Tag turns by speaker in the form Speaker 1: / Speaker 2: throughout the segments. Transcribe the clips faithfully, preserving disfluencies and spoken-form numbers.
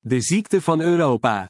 Speaker 1: De ziekte van Europa.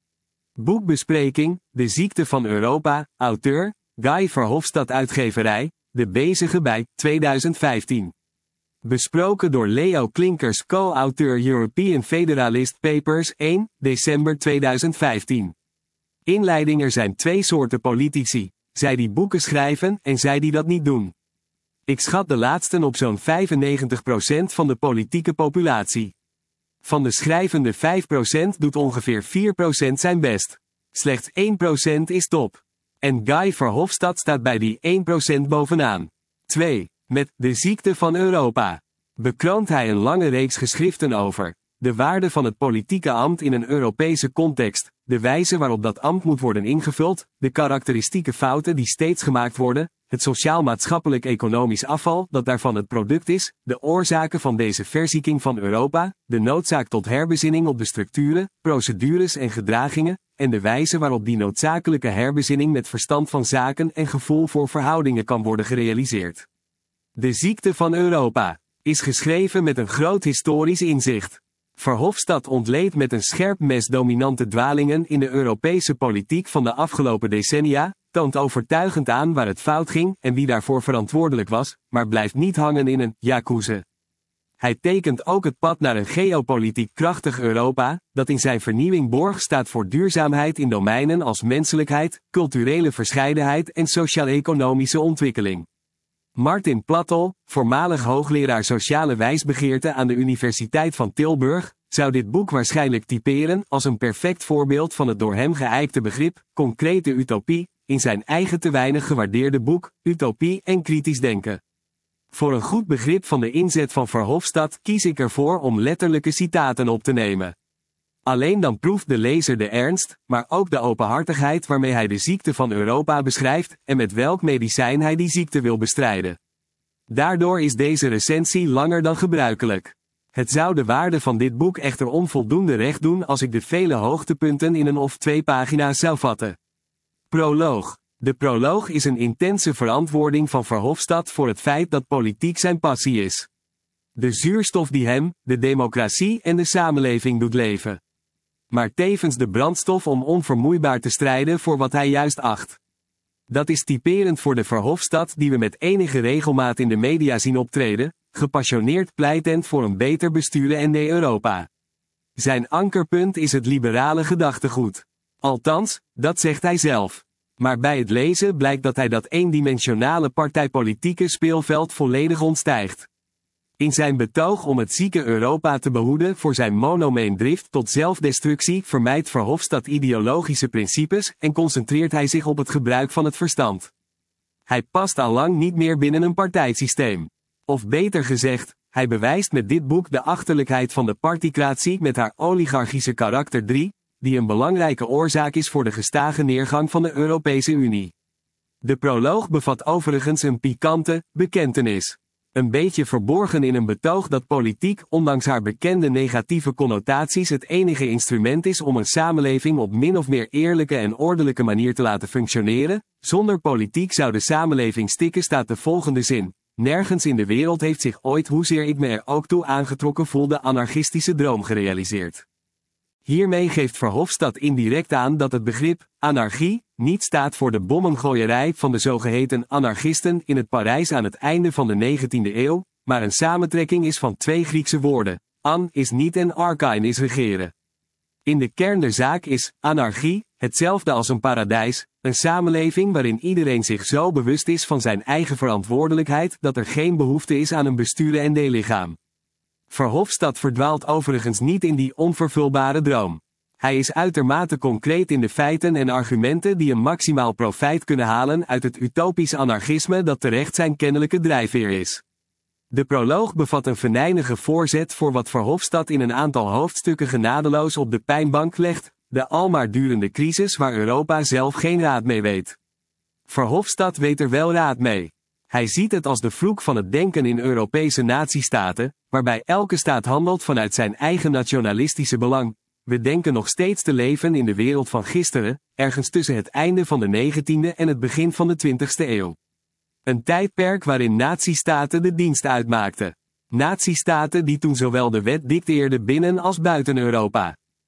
Speaker 1: Boekbespreking, De ziekte van Europa, auteur, Guy Verhofstadt uitgeverij, De Bezige bij, tweeduizend vijftien. Besproken door Leo Klinkers, co-auteur European Federalist Papers, één, december tweeduizend vijftien. Inleiding: er zijn twee soorten politici, zij die boeken schrijven en zij die dat niet doen. Ik schat de laatsten op zo'n vijfennegentig procent van de politieke populatie. Van de schrijvende vijf procent doet ongeveer vier procent zijn best. Slechts één procent is top. En Guy Verhofstadt staat bij die één procent bovenaan. twee. Met De ziekte van Europa bekroont hij een lange reeks geschriften over de waarde van het politieke ambt in een Europese context, de wijze waarop dat ambt moet worden ingevuld, de karakteristieke fouten die steeds gemaakt worden, het sociaal-maatschappelijk-economisch afval dat daarvan het product is, de oorzaken van deze verzieking van Europa, de noodzaak tot herbezinning op de structuren, procedures en gedragingen, en de wijze waarop die noodzakelijke herbezinning met verstand van zaken en gevoel voor verhoudingen kan worden gerealiseerd. De ziekte van Europa is geschreven met een groot historisch inzicht. Verhofstadt ontleedt met een scherp mes dominante dwalingen in de Europese politiek van de afgelopen decennia, toont overtuigend aan waar het fout ging en wie daarvoor verantwoordelijk was, maar blijft niet hangen in een jacuzzi. Hij tekent ook het pad naar een geopolitiek krachtig Europa, dat in zijn vernieuwing borg staat voor duurzaamheid in domeinen als menselijkheid, culturele verscheidenheid en sociaal-economische ontwikkeling. Martin Plattl, voormalig hoogleraar sociale wijsbegeerte aan de Universiteit van Tilburg, zou dit boek waarschijnlijk typeren als een perfect voorbeeld van het door hem geëikte begrip, concrete utopie, in zijn eigen te weinig gewaardeerde boek, Utopie en kritisch denken. Voor een goed begrip van de inzet van Verhofstadt kies ik ervoor om letterlijke citaten op te nemen. Alleen dan proeft de lezer de ernst, maar ook de openhartigheid waarmee hij de ziekte van Europa beschrijft en met welk medicijn hij die ziekte wil bestrijden. Daardoor is deze recensie langer dan gebruikelijk. Het zou de waarde van dit boek echter onvoldoende recht doen als ik de vele hoogtepunten in een of twee pagina's zou vatten. Proloog. De proloog is een intense verantwoording van Verhofstadt voor het feit dat politiek zijn passie is. De zuurstof die hem, de democratie en de samenleving doet leven. Maar tevens de brandstof om onvermoeibaar te strijden voor wat hij juist acht. Dat is typerend voor de Verhofstadt die we met enige regelmaat in de media zien optreden, gepassioneerd pleitend voor een beter besturen en de Europa. Zijn ankerpunt is het liberale gedachtegoed. Althans, dat zegt hij zelf. Maar bij het lezen blijkt dat hij dat eendimensionale partijpolitieke speelveld volledig ontstijgt. In zijn betoog om het zieke Europa te behoeden voor zijn monomeendrift tot zelfdestructie vermijdt Verhofstadt ideologische principes en concentreert hij zich op het gebruik van het verstand. Hij past allang niet meer binnen een partijsysteem. Of beter gezegd, hij bewijst met dit boek de achterlijkheid van de particratie met haar oligarchische karakter drie, die een belangrijke oorzaak is voor de gestage neergang van de Europese Unie. De proloog bevat overigens een pikante bekentenis. Een beetje verborgen in een betoog dat politiek, ondanks haar bekende negatieve connotaties, het enige instrument is om een samenleving op min of meer eerlijke en ordelijke manier te laten functioneren. Zonder politiek zou de samenleving stikken, staat de volgende zin. Nergens in de wereld heeft zich ooit, hoezeer ik me er ook toe aangetrokken voel, de anarchistische droom gerealiseerd. Hiermee geeft Verhofstadt indirect aan dat het begrip anarchie niet staat voor de bommengooierij van de zogeheten anarchisten in het Parijs aan het einde van de negentiende eeuw, maar een samentrekking is van twee Griekse woorden. An is niet en archein is regeren. In de kern der zaak is anarchie hetzelfde als een paradijs, een samenleving waarin iedereen zich zo bewust is van zijn eigen verantwoordelijkheid dat er geen behoefte is aan een besturen en lichaam. Verhofstadt verdwaalt overigens niet in die onvervulbare droom. Hij is uitermate concreet in de feiten en argumenten die een maximaal profijt kunnen halen uit het utopisch anarchisme dat terecht zijn kennelijke drijfveer is. De proloog bevat een venijnige voorzet voor wat Verhofstadt in een aantal hoofdstukken genadeloos op de pijnbank legt, de almaar durende crisis waar Europa zelf geen raad mee weet. Verhofstadt weet er wel raad mee. Hij ziet het als de vloek van het denken in Europese natiestaten, waarbij elke staat handelt vanuit zijn eigen nationalistische belang. We denken nog steeds te leven in de wereld van gisteren, ergens tussen het einde van de negentiende en het begin van de twintigste eeuw. Een tijdperk waarin natiestaten de dienst uitmaakten. Natiestaten die toen zowel de wet dicteerden binnen als buiten Europa.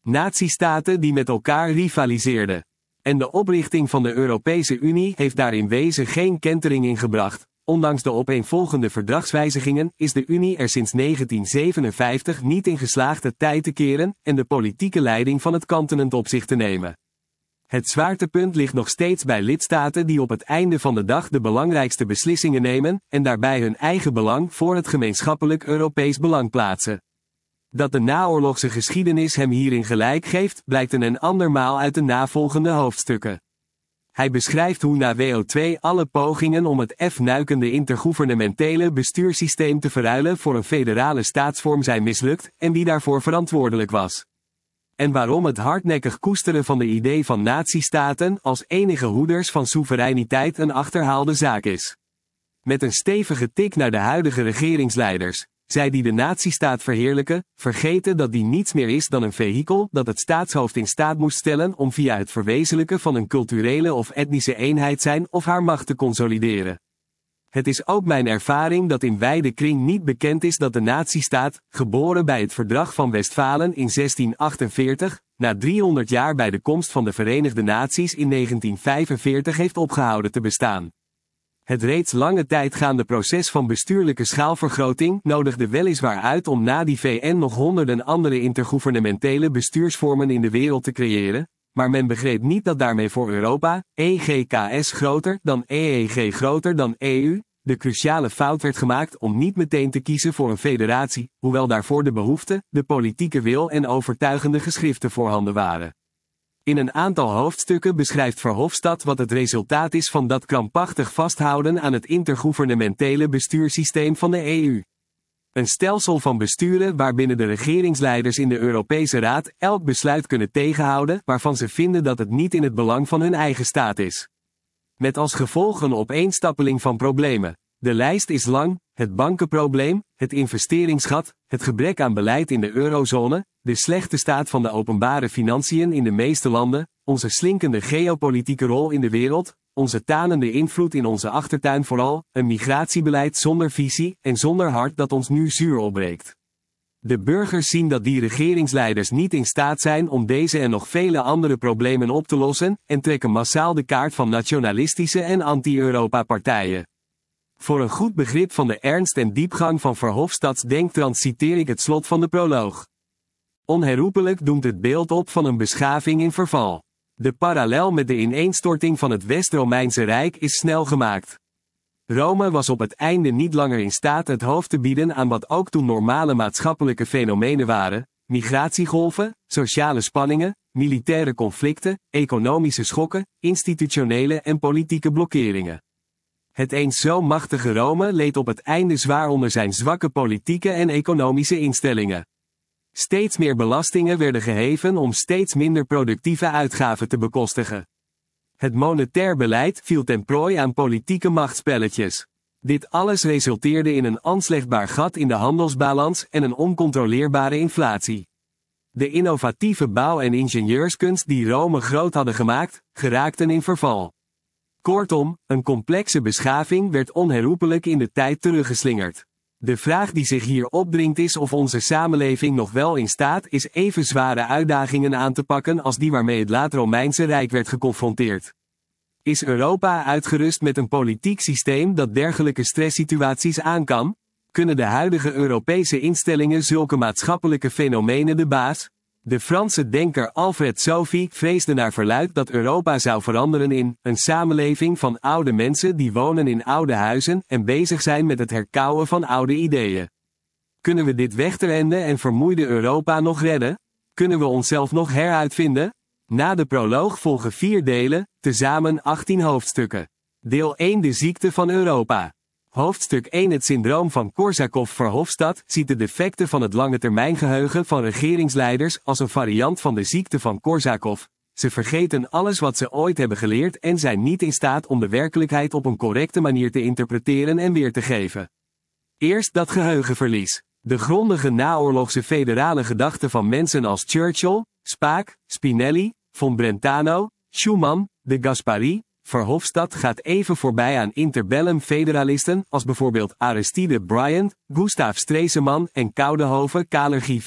Speaker 1: Nazistaten die met elkaar rivaliseerden. En de oprichting van de Europese Unie heeft daar in wezen geen kentering in gebracht. Ondanks de opeenvolgende verdragswijzigingen is de Unie er sinds negentien zevenenvijftig niet in geslaagd het tij te keren en de politieke leiding van het continent op zich te nemen. Het zwaartepunt ligt nog steeds bij lidstaten die op het einde van de dag de belangrijkste beslissingen nemen en daarbij hun eigen belang voor het gemeenschappelijk Europees belang plaatsen. Dat de naoorlogse geschiedenis hem hierin gelijk geeft, blijkt een en andermaal uit de navolgende hoofdstukken. Hij beschrijft hoe na W O twee alle pogingen om het F-nuikende intergouvernementele bestuurssysteem te verruilen voor een federale staatsvorm zijn mislukt en wie daarvoor verantwoordelijk was. En waarom het hardnekkig koesteren van de idee van nazistaten als enige hoeders van soevereiniteit een achterhaalde zaak is. Met een stevige tik naar de huidige regeringsleiders, zij die de nazistaat verheerlijken, vergeten dat die niets meer is dan een vehikel dat het staatshoofd in staat moest stellen om via het verwezenlijken van een culturele of etnische eenheid zijn of haar macht te consolideren. Het is ook mijn ervaring dat in wijde kring niet bekend is dat de nazistaat, geboren bij het Verdrag van Westfalen in zestien achtenveertig, na driehonderd jaar bij de komst van de Verenigde Naties in negentien vijfenveertig heeft opgehouden te bestaan. Het reeds lange tijd gaande proces van bestuurlijke schaalvergroting nodigde weliswaar uit om na die V N nog honderden andere intergouvernementele bestuursvormen in de wereld te creëren, maar men begreep niet dat daarmee voor Europa, E G K S groter dan E E G groter dan E U, de cruciale fout werd gemaakt om niet meteen te kiezen voor een federatie, hoewel daarvoor de behoefte, de politieke wil en overtuigende geschriften voorhanden waren. In een aantal hoofdstukken beschrijft Verhofstadt wat het resultaat is van dat krampachtig vasthouden aan het intergouvernementele bestuurssysteem van de E U. Een stelsel van besturen waarbinnen de regeringsleiders in de Europese Raad elk besluit kunnen tegenhouden waarvan ze vinden dat het niet in het belang van hun eigen staat is. Met als gevolg een opeenstappeling van problemen. De lijst is lang: het bankenprobleem, het investeringsgat, het gebrek aan beleid in de eurozone, de slechte staat van de openbare financiën in de meeste landen, onze slinkende geopolitieke rol in de wereld, onze tanende invloed in onze achtertuin vooral, een migratiebeleid zonder visie en zonder hart dat ons nu zuur opbreekt. De burgers zien dat die regeringsleiders niet in staat zijn om deze en nog vele andere problemen op te lossen en trekken massaal de kaart van nationalistische en anti-Europa-partijen. Voor een goed begrip van de ernst en diepgang van Verhofstadts denktrans citeer ik het slot van de proloog. Onherroepelijk doemt het beeld op van een beschaving in verval. De parallel met de ineenstorting van het West-Romeinse Rijk is snel gemaakt. Rome was op het einde niet langer in staat het hoofd te bieden aan wat ook toen normale maatschappelijke fenomenen waren: migratiegolven, sociale spanningen, militaire conflicten, economische schokken, institutionele en politieke blokkeringen. Het eens zo machtige Rome leed op het einde zwaar onder zijn zwakke politieke en economische instellingen. Steeds meer belastingen werden geheven om steeds minder productieve uitgaven te bekostigen. Het monetair beleid viel ten prooi aan politieke machtsspelletjes. Dit alles resulteerde in een aanslechtbaar gat in de handelsbalans en een oncontroleerbare inflatie. De innovatieve bouw- en ingenieurskunst die Rome groot hadden gemaakt, geraakten in verval. Kortom, een complexe beschaving werd onherroepelijk in de tijd teruggeslingerd. De vraag die zich hier opdringt is of onze samenleving nog wel in staat is even zware uitdagingen aan te pakken als die waarmee het laat-Romeinse Rijk werd geconfronteerd. Is Europa uitgerust met een politiek systeem dat dergelijke stresssituaties aan kan? Kunnen de huidige Europese instellingen zulke maatschappelijke fenomenen de baas? De Franse denker Alfred Sophie vreesde naar verluidt dat Europa zou veranderen in een samenleving van oude mensen die wonen in oude huizen en bezig zijn met het herkauwen van oude ideeën. Kunnen we dit wegterende en vermoeide Europa nog redden? Kunnen we onszelf nog heruitvinden? Na de proloog volgen vier delen, tezamen achttien hoofdstukken. Deel één: De ziekte van Europa. Hoofdstuk één: Het syndroom van Korsakoff. Verhofstadt ziet de defecten van het langetermijngeheugen van regeringsleiders als een variant van de ziekte van Korsakoff. Ze vergeten alles wat ze ooit hebben geleerd en zijn niet in staat om de werkelijkheid op een correcte manier te interpreteren en weer te geven. Eerst dat geheugenverlies. De grondige naoorlogse federale gedachte van mensen als Churchill, Spaak, Spinelli, von Brentano, Schuman, de Gaspari. Verhofstadt gaat even voorbij aan interbellum federalisten als bijvoorbeeld Aristide Bryant, Gustav Stresemann en Coudenhove Kalergie vier,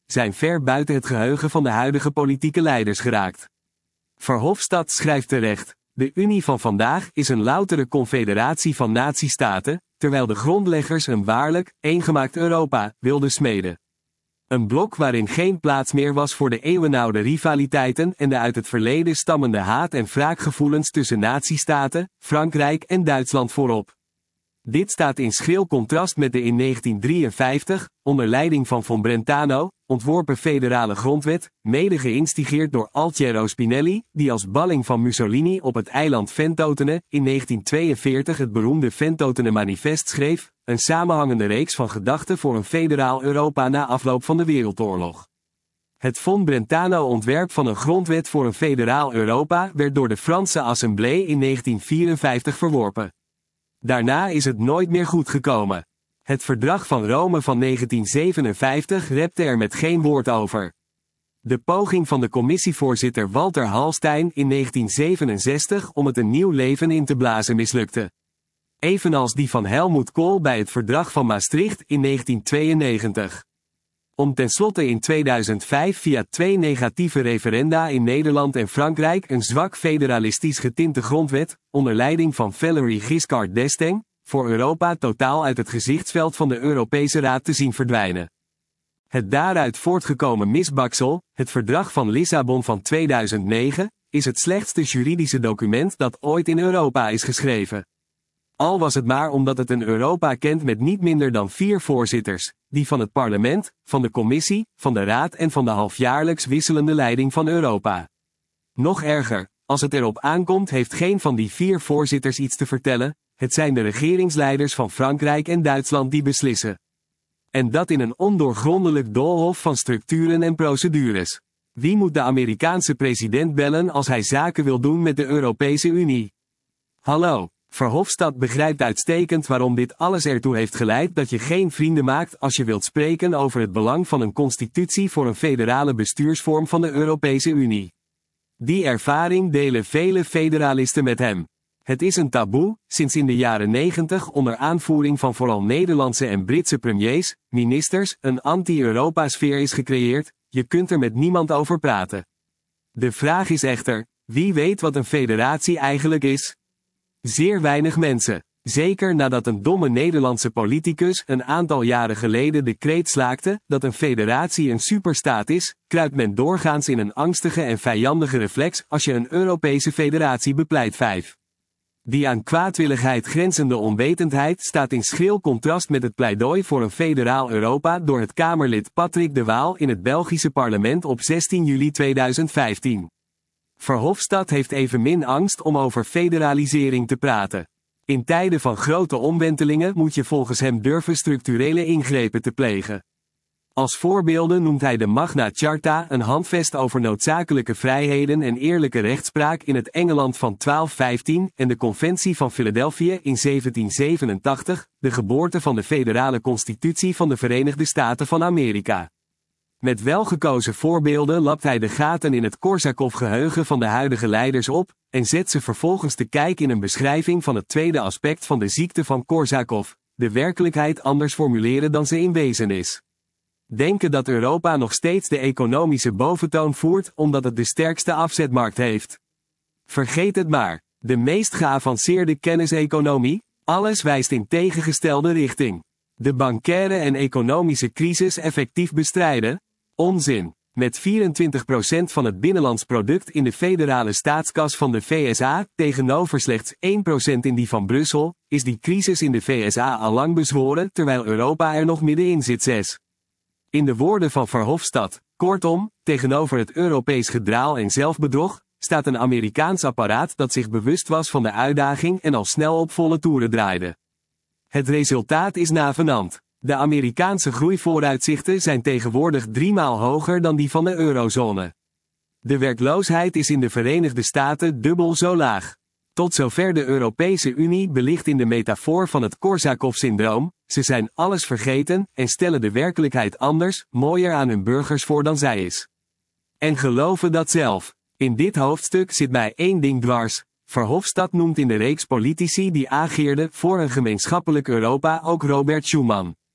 Speaker 1: zijn ver buiten het geheugen van de huidige politieke leiders geraakt. Verhofstadt schrijft terecht: de Unie van vandaag is een loutere confederatie van natiestaten, terwijl de grondleggers een waarlijk, eengemaakt Europa wilden smeden. Een blok waarin geen plaats meer was voor de eeuwenoude rivaliteiten en de uit het verleden stammende haat- en wraakgevoelens tussen natiestaten, Frankrijk en Duitsland voorop. Dit staat in schril contrast met de in negentien drieënvijftig, onder leiding van von Brentano, ontworpen federale grondwet, mede geïnstigeerd door Altiero Spinelli, die als balling van Mussolini op het eiland Ventotene in negentien tweeënveertig het beroemde Ventotene Manifest schreef, een samenhangende reeks van gedachten voor een federaal Europa na afloop van de Wereldoorlog. Het von Brentano-ontwerp van een grondwet voor een federaal Europa werd door de Franse Assemblée in negentien vierenvijftig verworpen. Daarna is het nooit meer goed gekomen. Het Verdrag van Rome van negentien zevenenvijftig repte er met geen woord over. De poging van de commissievoorzitter Walter Hallstein in negentien zevenenzestig om het een nieuw leven in te blazen mislukte. Evenals die van Helmut Kohl bij het Verdrag van Maastricht in negentien tweeënnegentig. Om tenslotte in tweeduizend vijf via twee negatieve referenda in Nederland en Frankrijk een zwak federalistisch getinte grondwet, onder leiding van Valéry Giscard d'Estaing, voor Europa totaal uit het gezichtsveld van de Europese Raad te zien verdwijnen. Het daaruit voortgekomen misbaksel, het Verdrag van Lissabon van tweeduizend negen, is het slechtste juridische document dat ooit in Europa is geschreven. Al was het maar omdat het een Europa kent met niet minder dan vier voorzitters, die van het parlement, van de commissie, van de raad en van de halfjaarlijks wisselende leiding van Europa. Nog erger, als het erop aankomt heeft geen van die vier voorzitters iets te vertellen, het zijn de regeringsleiders van Frankrijk en Duitsland die beslissen. En dat in een ondoorgrondelijk doolhof van structuren en procedures. Wie moet de Amerikaanse president bellen als hij zaken wil doen met de Europese Unie? Hallo. Verhofstadt begrijpt uitstekend waarom dit alles ertoe heeft geleid dat je geen vrienden maakt als je wilt spreken over het belang van een constitutie voor een federale bestuursvorm van de Europese Unie. Die ervaring delen vele federalisten met hem. Het is een taboe, sinds in de jaren negentig onder aanvoering van vooral Nederlandse en Britse premiers, ministers, een anti-Europa-sfeer is gecreëerd, je kunt er met niemand over praten. De vraag is echter, wie weet wat een federatie eigenlijk is? Zeer weinig mensen. Zeker nadat een domme Nederlandse politicus een aantal jaren geleden de kreet slaakte dat een federatie een superstaat is, kruipt men doorgaans in een angstige en vijandige reflex als je een Europese federatie bepleit. vijf. Die aan kwaadwilligheid grenzende onwetendheid staat in schril contrast met het pleidooi voor een federaal Europa door het Kamerlid Patrick de Waal in het Belgische parlement op zestien juli tweeduizend vijftien. Verhofstadt heeft evenmin angst om over federalisering te praten. In tijden van grote omwentelingen moet je volgens hem durven structurele ingrepen te plegen. Als voorbeelden noemt hij de Magna Charta, een handvest over noodzakelijke vrijheden en eerlijke rechtspraak in het Engeland van twaalf vijftien, en de Conventie van Philadelphia in zeventien zevenentachtig, de geboorte van de federale constitutie van de Verenigde Staten van Amerika. Met welgekozen voorbeelden lapt hij de gaten in het Korsakov-geheugen van de huidige leiders op, en zet ze vervolgens te kijken in een beschrijving van het tweede aspect van de ziekte van Korsakov, de werkelijkheid anders formuleren dan ze in wezen is. Denken dat Europa nog steeds de economische boventoon voert omdat het de sterkste afzetmarkt heeft. Vergeet het maar. De meest geavanceerde kenniseconomie, alles wijst in tegengestelde richting. De bancaire en economische crisis effectief bestrijden? Onzin. Met vierentwintig procent van het binnenlands product in de federale staatskas van de V S A, tegenover slechts één procent in die van Brussel, is die crisis in de V S A allang bezworen terwijl Europa er nog middenin zit. zes. In de woorden van Verhofstadt, kortom, tegenover het Europees gedraal en zelfbedrog, staat een Amerikaans apparaat dat zich bewust was van de uitdaging en al snel op volle toeren draaide. Het resultaat is navenant. De Amerikaanse groeivooruitzichten zijn tegenwoordig driemaal hoger dan die van de eurozone. De werkloosheid is in de Verenigde Staten dubbel zo laag. Tot zover de Europese Unie belicht in de metafoor van het Korsakov-syndroom, ze zijn alles vergeten en stellen de werkelijkheid anders, mooier aan hun burgers voor dan zij is. En geloven dat zelf. In dit hoofdstuk zit mij één ding dwars. Verhofstadt noemt in de reeks politici die ageerden voor een gemeenschappelijk Europa ook Robert Schuman.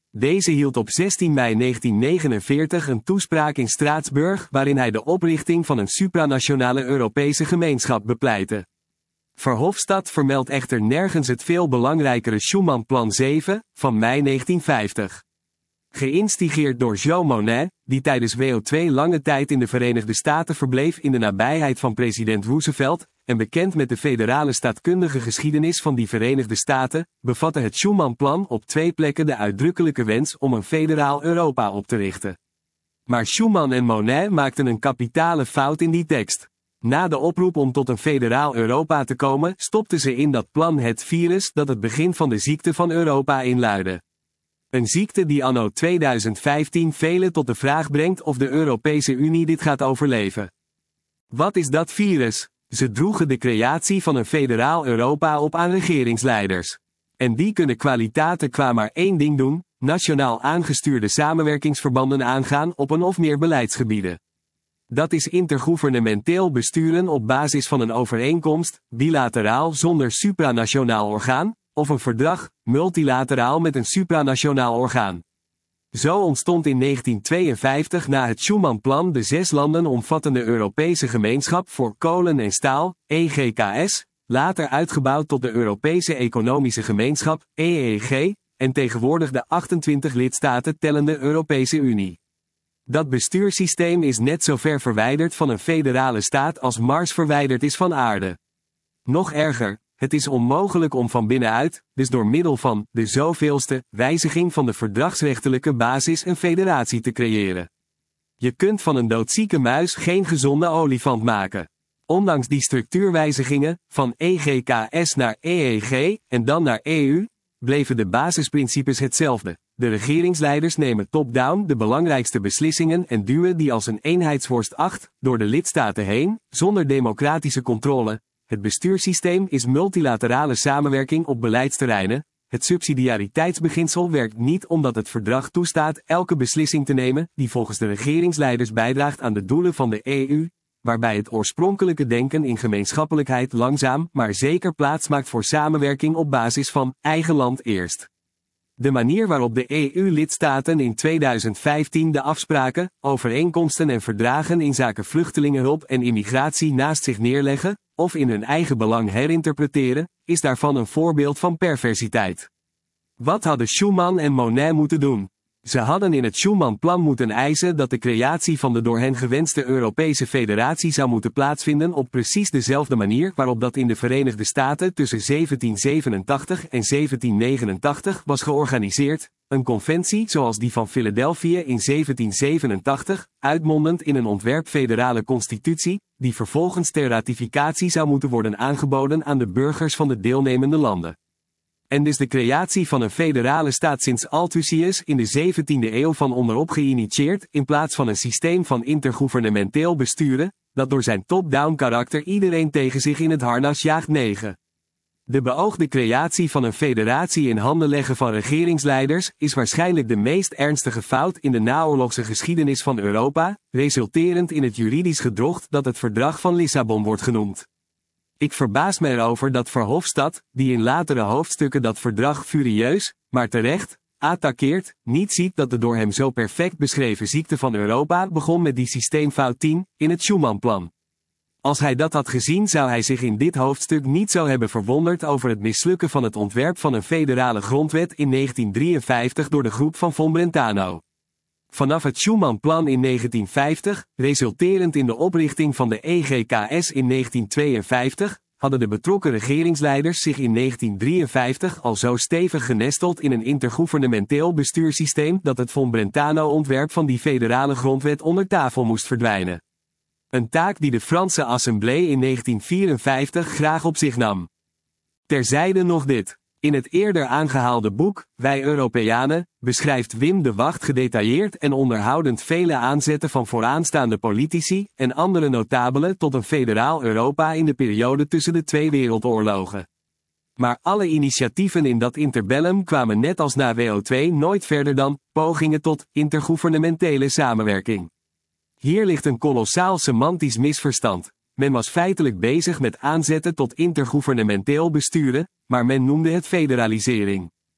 Speaker 1: Deze hield op zestien mei negentien negenenveertig een toespraak in Straatsburg waarin hij de oprichting van een supranationale Europese gemeenschap bepleitte. Verhofstadt vermeldt echter nergens het veel belangrijkere Schuman-plan zeven, van mei negentien vijftig. Geïnstigeerd door Jean Monnet, die tijdens W O twee lange tijd in de Verenigde Staten verbleef in de nabijheid van president Roosevelt, en bekend met de federale staatkundige geschiedenis van die Verenigde Staten, bevatte het Schuman-plan op twee plekken de uitdrukkelijke wens om een federaal Europa op te richten. Maar Schuman en Monnet maakten een kapitale fout in die tekst. Na de oproep om tot een federaal Europa te komen, stopten ze in dat plan het virus dat het begin van de ziekte van Europa inluidde. Een ziekte die anno tweeduizend vijftien velen tot de vraag brengt of de Europese Unie dit gaat overleven. Wat is dat virus? Ze droegen de creatie van een federaal Europa op aan regeringsleiders. En die kunnen kwaliteiten qua maar één ding doen: nationaal aangestuurde samenwerkingsverbanden aangaan op een of meer beleidsgebieden. Dat is intergouvernementeel besturen op basis van een overeenkomst, bilateraal zonder supranationaal orgaan, of een verdrag, multilateraal met een supranationaal orgaan. Zo ontstond in negentien tweeënvijftig na het Schuman-plan de zes landen omvattende Europese Gemeenschap voor Kolen en Staal, E G K S, later uitgebouwd tot de Europese Economische Gemeenschap, E E G, en tegenwoordig de achtentwintig lidstaten tellende Europese Unie. Dat bestuurssysteem is net zo ver verwijderd van een federale staat als Mars verwijderd is van aarde. Nog erger, het is onmogelijk om van binnenuit, dus door middel van de zoveelste wijziging van de verdragsrechtelijke basis een federatie te creëren. Je kunt van een doodzieke muis geen gezonde olifant maken. Ondanks die structuurwijzigingen, van E G K S naar E E G en dan naar E U, bleven de basisprincipes hetzelfde. De regeringsleiders nemen top-down de belangrijkste beslissingen en duwen die als een eenheidsworst acht, door de lidstaten heen, zonder democratische controle. Het bestuurssysteem is multilaterale samenwerking op beleidsterreinen. Het subsidiariteitsbeginsel werkt niet omdat het verdrag toestaat elke beslissing te nemen die volgens de regeringsleiders bijdraagt aan de doelen van de E U, waarbij het oorspronkelijke denken in gemeenschappelijkheid langzaam maar zeker plaatsmaakt voor samenwerking op basis van eigen land eerst. De manier waarop de E U-lidstaten in tweeduizend vijftien de afspraken, overeenkomsten en verdragen in zaken vluchtelingenhulp en immigratie naast zich neerleggen, of in hun eigen belang herinterpreteren, is daarvan een voorbeeld van perversiteit. Wat hadden Schuman en Monnet moeten doen? Ze hadden in het Schuman-plan moeten eisen dat de creatie van de door hen gewenste Europese federatie zou moeten plaatsvinden op precies dezelfde manier waarop dat in de Verenigde Staten tussen zeventien zevenentachtig en zeventien negenentachtig was georganiseerd, een conventie zoals die van Philadelphia in zeventien zevenentachtig, uitmondend in een ontwerp federale constitutie, die vervolgens ter ratificatie zou moeten worden aangeboden aan de burgers van de deelnemende landen. En dus de creatie van een federale staat sinds Althusius in de zeventiende eeuw van onderop geïnitieerd in plaats van een systeem van intergouvernementeel besturen, dat door zijn top-down karakter iedereen tegen zich in het harnas jaagt. negen. De beoogde creatie van een federatie in handen leggen van regeringsleiders is waarschijnlijk de meest ernstige fout in de naoorlogse geschiedenis van Europa, resulterend in het juridisch gedrocht dat het Verdrag van Lissabon wordt genoemd. Ik verbaas me erover dat Verhofstadt, die in latere hoofdstukken dat verdrag furieus, maar terecht, attaqueert, niet ziet dat de door hem zo perfect beschreven ziekte van Europa begon met die systeemfout tien, in het Schuman-plan. Als hij dat had gezien zou hij zich in dit hoofdstuk niet zo hebben verwonderd over het mislukken van het ontwerp van een federale grondwet in negentien drieënvijftig door de groep van von Brentano. Vanaf het Schuman-plan in negentien vijftig, resulterend in de oprichting van de E G K S in negentien tweeënvijftig, hadden de betrokken regeringsleiders zich in negentien drieënvijftig al zo stevig genesteld in een intergouvernementeel bestuurssysteem dat het von Brentano-ontwerp van die federale grondwet onder tafel moest verdwijnen. Een taak die de Franse Assemblée in negentien vierenvijftig graag op zich nam. Terzijde nog dit. In het eerder aangehaalde boek, Wij Europeanen, beschrijft Wim de Wacht gedetailleerd en onderhoudend vele aanzetten van vooraanstaande politici en andere notabelen tot een federaal Europa in de periode tussen de twee wereldoorlogen. Maar alle initiatieven in dat interbellum kwamen net als na W O twee nooit verder dan pogingen tot intergouvernementele samenwerking. Hier ligt een kolossaal semantisch misverstand. Men was feitelijk bezig met aanzetten tot intergouvernementeel besturen, maar men noemde het federalisering.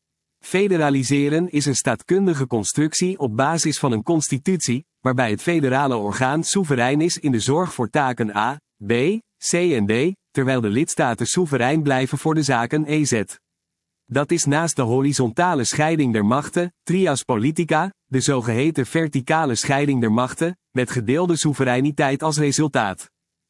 Speaker 1: Federaliseren is een staatkundige constructie op basis van een constitutie, waarbij het federale orgaan soeverein is in de zorg voor taken A, B, C en D, terwijl de lidstaten soeverein blijven voor de zaken E Z. Dat is naast de horizontale scheiding der machten, trias politica, de zogeheten verticale scheiding der machten, met gedeelde soevereiniteit als resultaat.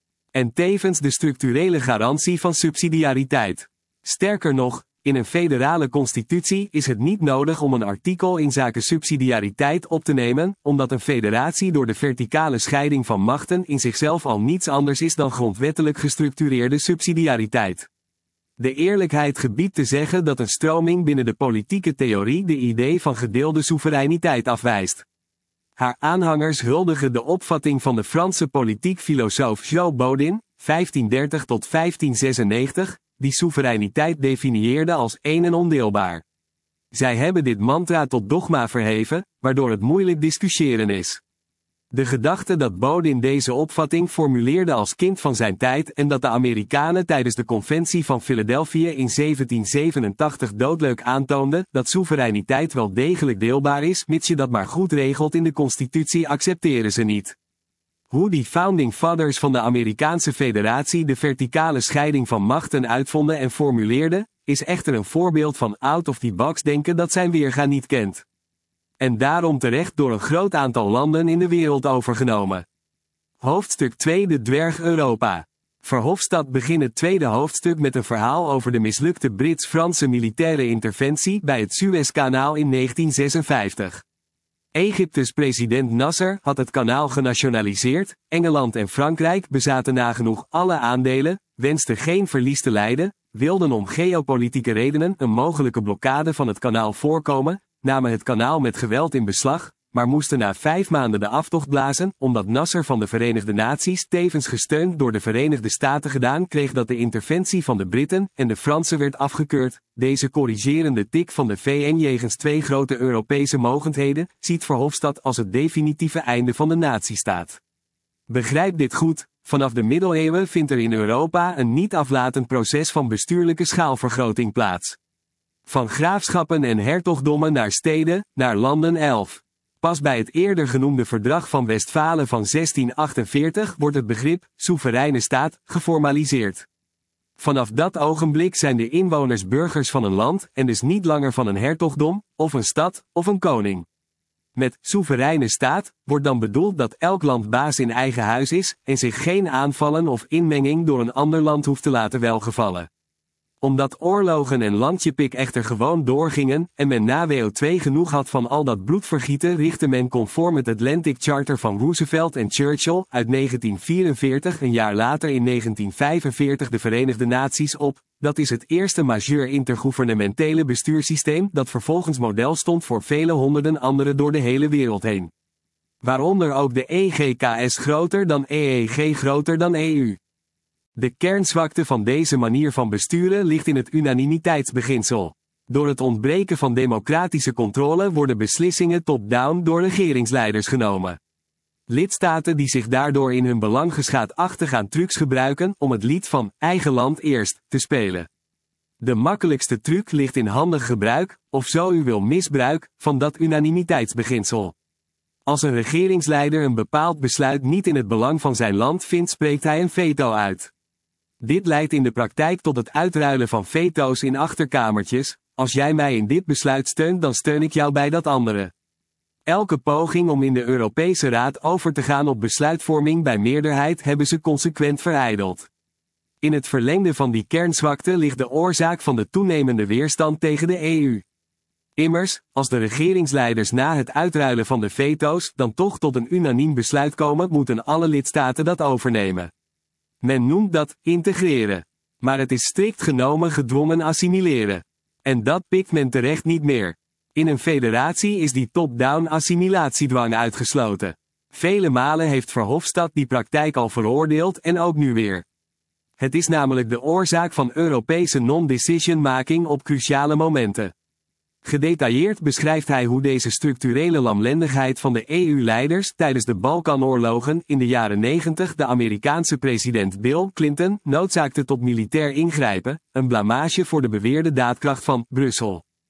Speaker 1: En tevens de structurele garantie van subsidiariteit. Sterker nog, in een federale constitutie is het niet nodig om een artikel inzake subsidiariteit op te nemen, omdat een federatie door de verticale scheiding van machten in zichzelf al niets anders is dan grondwettelijk gestructureerde subsidiariteit. De eerlijkheid gebiedt te zeggen dat een stroming binnen de politieke theorie de idee van gedeelde soevereiniteit afwijst. Haar aanhangers huldigen de opvatting van de Franse politiek filosoof Job Boudin, vijftiendertig tot vijftienzesennegentig, die soevereiniteit definieerde als één en ondeelbaar. Zij hebben dit mantra tot dogma verheven, waardoor het moeilijk discussiëren is. De gedachte dat Boudin deze opvatting formuleerde als kind van zijn tijd en dat de Amerikanen tijdens de Conventie van Philadelphia in zeventien zevenentachtig doodleuk aantoonden dat soevereiniteit wel degelijk deelbaar is, mits je dat maar goed regelt in de constitutie, accepteren ze niet. Hoe die founding fathers van de Amerikaanse federatie de verticale scheiding van machten uitvonden en formuleerden, is echter een voorbeeld van out-of-the-box denken dat zijn weerga niet kent. En daarom terecht door een groot aantal landen in de wereld overgenomen. Hoofdstuk twee: De dwerg Europa. Verhofstadt begint het tweede hoofdstuk met een verhaal over de mislukte Brits-Franse militaire interventie bij het Suezkanaal in negentien zesenvijftig. Egyptes president Nasser had het kanaal genationaliseerd, Engeland en Frankrijk bezaten nagenoeg alle aandelen, wensten geen verlies te lijden, wilden om geopolitieke redenen een mogelijke blokkade van het kanaal voorkomen, namen het kanaal met geweld in beslag, maar moesten na vijf maanden de aftocht blazen, omdat Nasser van de Verenigde Naties tevens gesteund door de Verenigde Staten gedaan kreeg dat de interventie van de Britten en de Fransen werd afgekeurd. Deze corrigerende tik van de V N jegens twee grote Europese mogendheden ziet Verhofstadt als het definitieve einde van de nazistaat. Begrijp dit goed, vanaf de middeleeuwen vindt er in Europa een niet aflatend proces van bestuurlijke schaalvergroting plaats. Van graafschappen en hertogdommen naar steden, naar landen elf. Pas bij het eerder genoemde Verdrag van Westfalen van zestien achtenveertig wordt het begrip soevereine staat geformaliseerd. Vanaf dat ogenblik zijn de inwoners burgers van een land en dus niet langer van een hertogdom, of een stad, of een koning. Met soevereine staat wordt dan bedoeld dat elk land baas in eigen huis is en zich geen aanvallen of inmenging door een ander land hoeft te laten welgevallen. Omdat oorlogen en landjepik echter gewoon doorgingen en men na W O twee genoeg had van al dat bloedvergieten, richtte men conform het Atlantic Charter van Roosevelt en Churchill uit negentien vierenveertig een jaar later in negentien vijfenveertig de Verenigde Naties op. Dat is het eerste majeur intergouvernementele bestuurssysteem dat vervolgens model stond voor vele honderden andere door de hele wereld heen. Waaronder ook de E G K S groter dan E E G groter dan E U. De kernzwakte van deze manier van besturen ligt in het unanimiteitsbeginsel. Door het ontbreken van democratische controle worden beslissingen top-down door regeringsleiders genomen. Lidstaten die zich daardoor in hun belang geschaad achten gaan trucs gebruiken om het lied van eigen land eerst te spelen. De makkelijkste truc ligt in handig gebruik, of zo u wil misbruik, van dat unanimiteitsbeginsel. Als een regeringsleider een bepaald besluit niet in het belang van zijn land vindt, spreekt hij een veto uit. Dit leidt in de praktijk tot het uitruilen van veto's in achterkamertjes. Als jij mij in dit besluit steunt, dan steun ik jou bij dat andere. Elke poging om in de Europese Raad over te gaan op besluitvorming bij meerderheid hebben ze consequent verijdeld. In het verlengde van die kernzwakte ligt de oorzaak van de toenemende weerstand tegen de E U. Immers, als de regeringsleiders na het uitruilen van de veto's dan toch tot een unaniem besluit komen, moeten alle lidstaten dat overnemen. Men noemt dat integreren. Maar het is strikt genomen gedwongen assimileren. En dat pikt men terecht niet meer. In een federatie is die top-down assimilatiedwang uitgesloten. Vele malen heeft Verhofstadt die praktijk al veroordeeld en ook nu weer. Het is namelijk de oorzaak van Europese non-decision-making op cruciale momenten. Gedetailleerd beschrijft hij hoe deze structurele lamlendigheid van de E U-leiders tijdens de Balkanoorlogen in de jaren negentig de Amerikaanse president Bill Clinton noodzaakte tot militair ingrijpen, een blamage voor de beweerde daadkracht van Brussel.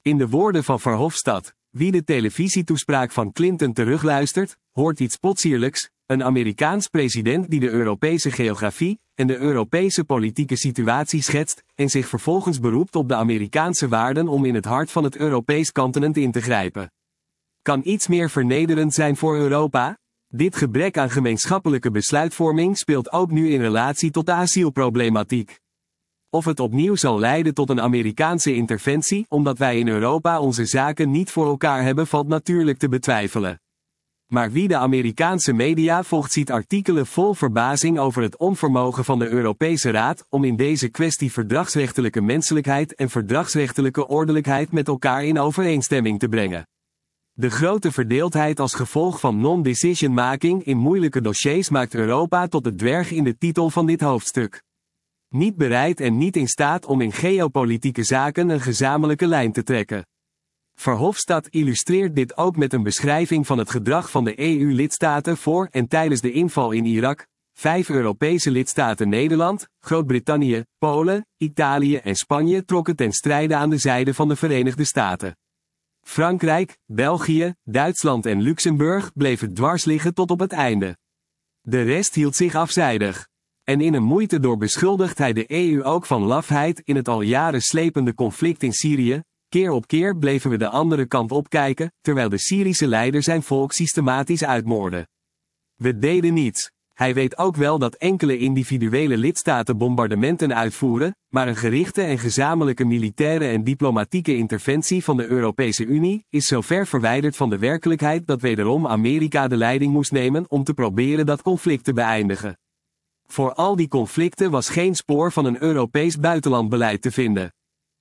Speaker 1: In de woorden van Verhofstadt, wie de televisietoespraak van Clinton terugluistert, hoort iets potsierlijks, een Amerikaans president die de Europese geografie en de Europese politieke situatie schetst en zich vervolgens beroept op de Amerikaanse waarden om in het hart van het Europees continent in te grijpen. Kan iets meer vernederend zijn voor Europa? Dit gebrek aan gemeenschappelijke besluitvorming speelt ook nu in relatie tot de asielproblematiek. Of het opnieuw zal leiden tot een Amerikaanse interventie omdat wij in Europa onze zaken niet voor elkaar hebben, valt natuurlijk te betwijfelen. Maar wie de Amerikaanse media volgt ziet artikelen vol verbazing over het onvermogen van de Europese Raad om in deze kwestie verdragsrechtelijke menselijkheid en verdragsrechtelijke ordelijkheid met elkaar in overeenstemming te brengen. De grote verdeeldheid als gevolg van non-decision-making in moeilijke dossiers maakt Europa tot de dwerg in de titel van dit hoofdstuk. Niet bereid en niet in staat om in geopolitieke zaken een gezamenlijke lijn te trekken. Verhofstadt illustreert dit ook met een beschrijving van het gedrag van de E U-lidstaten voor en tijdens de inval in Irak. Vijf Europese lidstaten Nederland, Groot-Brittannië, Polen, Italië en Spanje trokken ten strijde aan de zijde van de Verenigde Staten. Frankrijk, België, Duitsland en Luxemburg bleven dwars liggen tot op het einde. De rest hield zich afzijdig. En in een moeite door beschuldigt hij de E U ook van lafheid in het al jaren slepende conflict in Syrië. Keer op keer bleven we de andere kant opkijken, terwijl de Syrische leider zijn volk systematisch uitmoordde. We deden niets. Hij weet ook wel dat enkele individuele lidstaten bombardementen uitvoeren, maar een gerichte en gezamenlijke militaire en diplomatieke interventie van de Europese Unie is zo ver verwijderd van de werkelijkheid dat wederom Amerika de leiding moest nemen om te proberen dat conflict te beëindigen. Voor al die conflicten was geen spoor van een Europees buitenlandbeleid te vinden.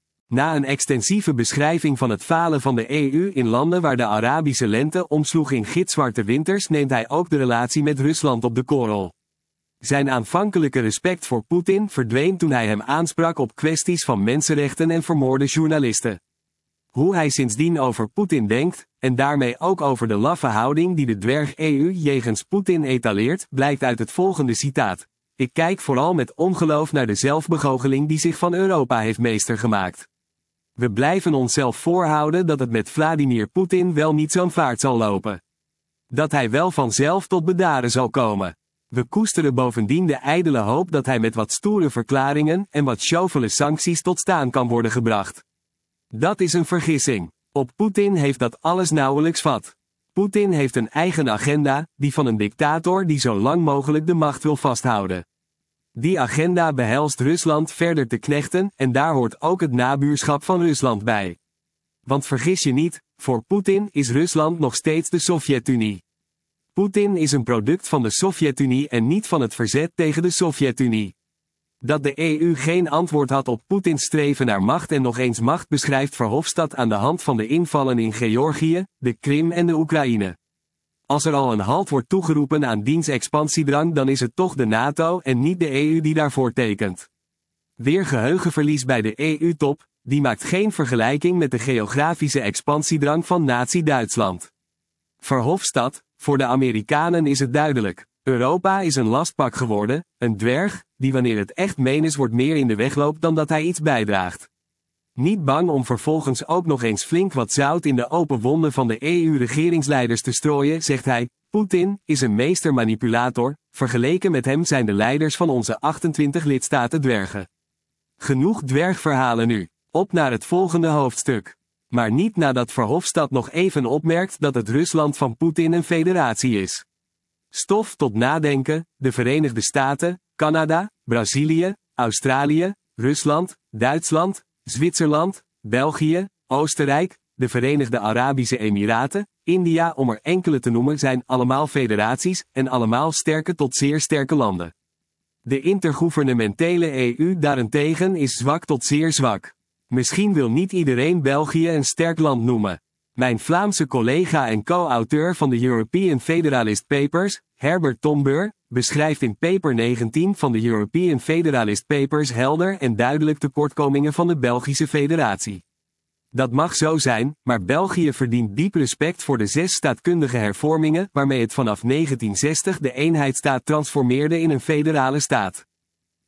Speaker 1: Na een extensieve beschrijving van het falen van de E U in landen waar de Arabische lente omsloeg in gitzwarte winters neemt hij ook de relatie met Rusland op de korrel. Zijn aanvankelijke respect voor Poetin verdween toen hij hem aansprak op kwesties van mensenrechten en vermoorde journalisten. Hoe hij sindsdien over Poetin denkt, en daarmee ook over de laffe houding die de dwerg E U jegens Poetin etaleert, blijkt uit het volgende citaat. Ik kijk vooral met ongeloof naar de zelfbegoocheling die zich van Europa heeft meester gemaakt. We blijven onszelf voorhouden dat het met Vladimir Poetin wel niet zo'n vaart zal lopen. Dat hij wel vanzelf tot bedaren zal komen. We koesteren bovendien de ijdele hoop dat hij met wat stoere verklaringen en wat sjovele sancties tot staan kan worden gebracht. Dat is een vergissing. Op Poetin heeft dat alles nauwelijks vat. Poetin heeft een eigen agenda, die van een dictator die zo lang mogelijk de macht wil vasthouden. Die agenda behelst Rusland verder te knechten en daar hoort ook het nabuurschap van Rusland bij. Want vergis je niet, voor Poetin is Rusland nog steeds de Sovjet-Unie. Poetin is een product van de Sovjet-Unie en niet van het verzet tegen de Sovjet-Unie. Dat de E U geen antwoord had op Poetins streven naar macht en nog eens macht beschrijft Verhofstadt aan de hand van de invallen in Georgië, de Krim en de Oekraïne. Als er al een halt wordt toegeroepen aan diens expansiedrang, dan is het toch de NATO en niet de E U die daarvoor tekent. Weer geheugenverlies bij de E U-top, die maakt geen vergelijking met de geografische expansiedrang van Nazi-Duitsland. Verhofstadt, voor de Amerikanen is het duidelijk. Europa is een lastpak geworden, een dwerg, die wanneer het echt menens wordt meer in de weg loopt dan dat hij iets bijdraagt. Niet bang om vervolgens ook nog eens flink wat zout in de open wonden van de E U-regeringsleiders te strooien, zegt hij, Poetin is een meestermanipulator, vergeleken met hem zijn de leiders van onze achtentwintig lidstaten dwergen. Genoeg dwergverhalen nu, op naar het volgende hoofdstuk. Maar niet nadat Verhofstadt nog even opmerkt dat het Rusland van Poetin een federatie is. Stof tot nadenken, de Verenigde Staten, Canada, Brazilië, Australië, Rusland, Duitsland, Zwitserland, België, Oostenrijk, de Verenigde Arabische Emiraten, India om er enkele te noemen zijn allemaal federaties en allemaal sterke tot zeer sterke landen. De intergouvernementele E U daarentegen is zwak tot zeer zwak. Misschien wil niet iedereen België een sterk land noemen. Mijn Vlaamse collega en co-auteur van de European Federalist Papers, Herbert Tombeur, beschrijft in paper negentien van de European Federalist Papers helder en duidelijk tekortkomingen van de Belgische federatie. Dat mag zo zijn, maar België verdient diep respect voor de zes staatkundige hervormingen waarmee het vanaf negentien zestig de eenheidsstaat transformeerde in een federale staat.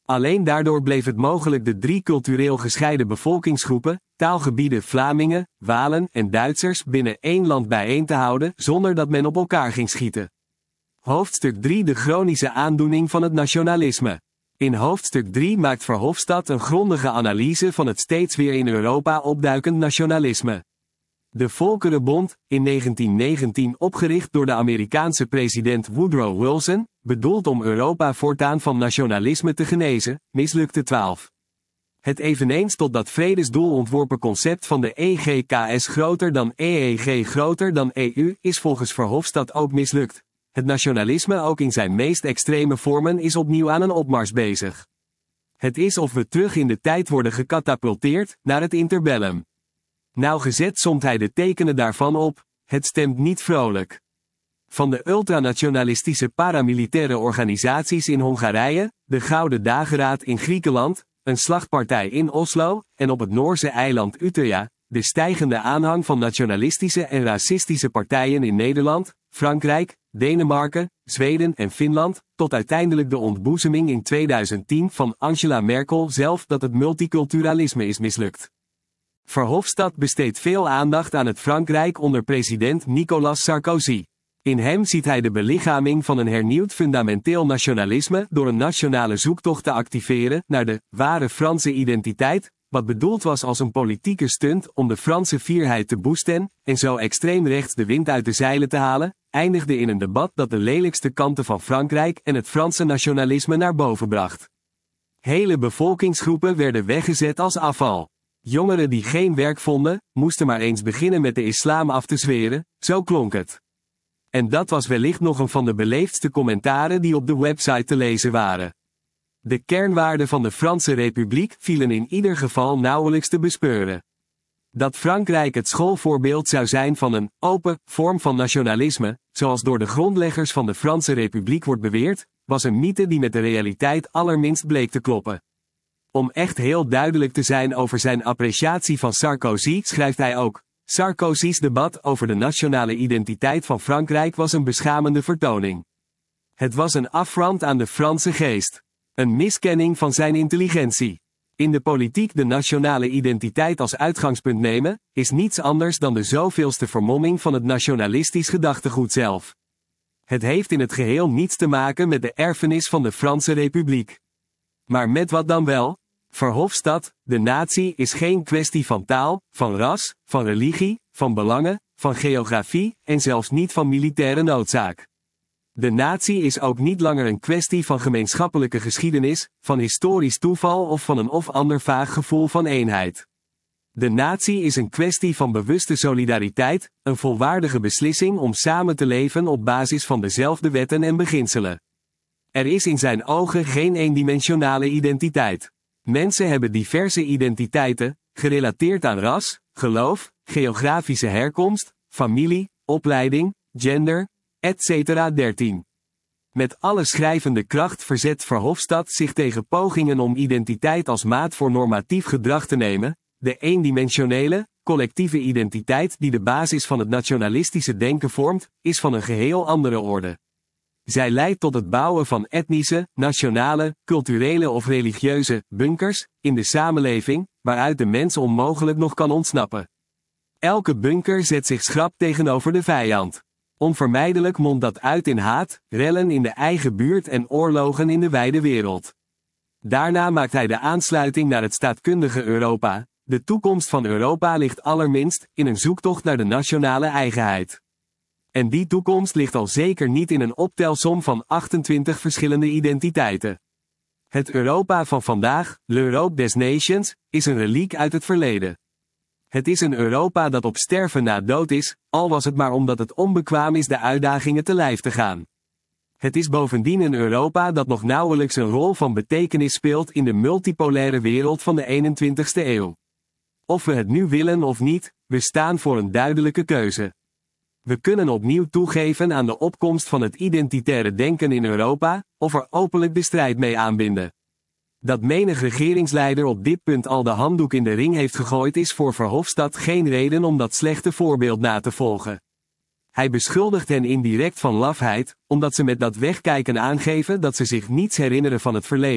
Speaker 1: Alleen daardoor bleef het mogelijk de drie cultureel gescheiden bevolkingsgroepen, taalgebieden Vlamingen, Walen en Duitsers binnen één land bijeen te houden zonder dat men op elkaar ging schieten. Hoofdstuk drie De chronische aandoening van het nationalisme. In hoofdstuk drie maakt Verhofstadt een grondige analyse van het steeds weer in Europa opduikend nationalisme. De Volkerenbond, in negentien negentien opgericht door de Amerikaanse president Woodrow Wilson, bedoeld om Europa voortaan van nationalisme te genezen, mislukte twaalf. Het eveneens tot dat vredesdoel ontworpen concept van de E G K S groter dan E E G groter dan E U is volgens Verhofstadt ook mislukt. Het nationalisme ook in zijn meest extreme vormen is opnieuw aan een opmars bezig. Het is of we terug in de tijd worden gecatapulteerd, naar het interbellum. Nauwgezet somt hij de tekenen daarvan op, het stemt niet vrolijk. Van de ultranationalistische paramilitaire organisaties in Hongarije, de Gouden Dageraad in Griekenland, een slachtpartij in Oslo, en op het Noorse eiland Utøya, de stijgende aanhang van nationalistische en racistische partijen in Nederland, Frankrijk, Denemarken, Zweden en Finland, tot uiteindelijk de ontboezeming in tweeduizend tien van Angela Merkel zelf dat het multiculturalisme is mislukt. Verhofstadt besteedt veel aandacht aan het Frankrijk onder president Nicolas Sarkozy. In hem ziet hij de belichaming van een hernieuwd fundamenteel nationalisme door een nationale zoektocht te activeren naar de ware Franse identiteit, wat bedoeld was als een politieke stunt om de Franse fierheid te boosten en zo extreem rechts de wind uit de zeilen te halen, eindigde in een debat dat de lelijkste kanten van Frankrijk en het Franse nationalisme naar boven bracht. Hele bevolkingsgroepen werden weggezet als afval. Jongeren die geen werk vonden, moesten maar eens beginnen met de islam af te zweren, zo klonk het. En dat was wellicht nog een van de beleefdste commentaren die op de website te lezen waren. De kernwaarden van de Franse Republiek vielen in ieder geval nauwelijks te bespeuren. Dat Frankrijk het schoolvoorbeeld zou zijn van een open vorm van nationalisme, zoals door de grondleggers van de Franse Republiek wordt beweerd, was een mythe die met de realiteit allerminst bleek te kloppen. Om echt heel duidelijk te zijn over zijn appreciatie van Sarkozy schrijft hij ook: Sarkozy's debat over de nationale identiteit van Frankrijk was een beschamende vertoning. Het was een affront aan de Franse geest. Een miskenning van zijn intelligentie. In de politiek de nationale identiteit als uitgangspunt nemen, is niets anders dan de zoveelste vermomming van het nationalistisch gedachtegoed zelf. Het heeft in het geheel niets te maken met de erfenis van de Franse Republiek. Maar met wat dan wel? Verhofstadt, de natie is geen kwestie van taal, van ras, van religie, van belangen, van geografie en zelfs niet van militaire noodzaak. De natie is ook niet langer een kwestie van gemeenschappelijke geschiedenis, van historisch toeval of van een of ander vaag gevoel van eenheid. De natie is een kwestie van bewuste solidariteit, een volwaardige beslissing om samen te leven op basis van dezelfde wetten en beginselen. Er is in zijn ogen geen eendimensionale identiteit. Mensen hebben diverse identiteiten, gerelateerd aan ras, geloof, geografische herkomst, familie, opleiding, gender, et cetera dertien. Met alle schrijvende kracht verzet Verhofstadt zich tegen pogingen om identiteit als maat voor normatief gedrag te nemen, de eendimensionele, collectieve identiteit die de basis van het nationalistische denken vormt, is van een geheel andere orde. Zij leidt tot het bouwen van etnische, nationale, culturele of religieuze bunkers in de samenleving, waaruit de mens onmogelijk nog kan ontsnappen. Elke bunker zet zich schrap tegenover de vijand. Onvermijdelijk mondt dat uit in haat, rellen in de eigen buurt en oorlogen in de wijde wereld. Daarna maakt hij de aansluiting naar het staatkundige Europa. De toekomst van Europa ligt allerminst in een zoektocht naar de nationale eigenheid. En die toekomst ligt al zeker niet in een optelsom van achtentwintig verschillende identiteiten. Het Europa van vandaag, l'Europe des Nations, is een reliek uit het verleden. Het is een Europa dat op sterven na dood is, al was het maar omdat het onbekwaam is de uitdagingen te lijf te gaan. Het is bovendien een Europa dat nog nauwelijks een rol van betekenis speelt in de multipolaire wereld van de eenentwintigste eeuw. Of we het nu willen of niet, we staan voor een duidelijke keuze. We kunnen opnieuw toegeven aan de opkomst van het identitaire denken in Europa, of er openlijk de strijd mee aanbinden. Dat menig regeringsleider op dit punt al de handdoek in de ring heeft gegooid is voor Verhofstadt geen reden om dat slechte voorbeeld na te volgen. Hij beschuldigt hen indirect van lafheid, omdat ze met dat wegkijken aangeven dat ze zich niets herinneren van het verleden.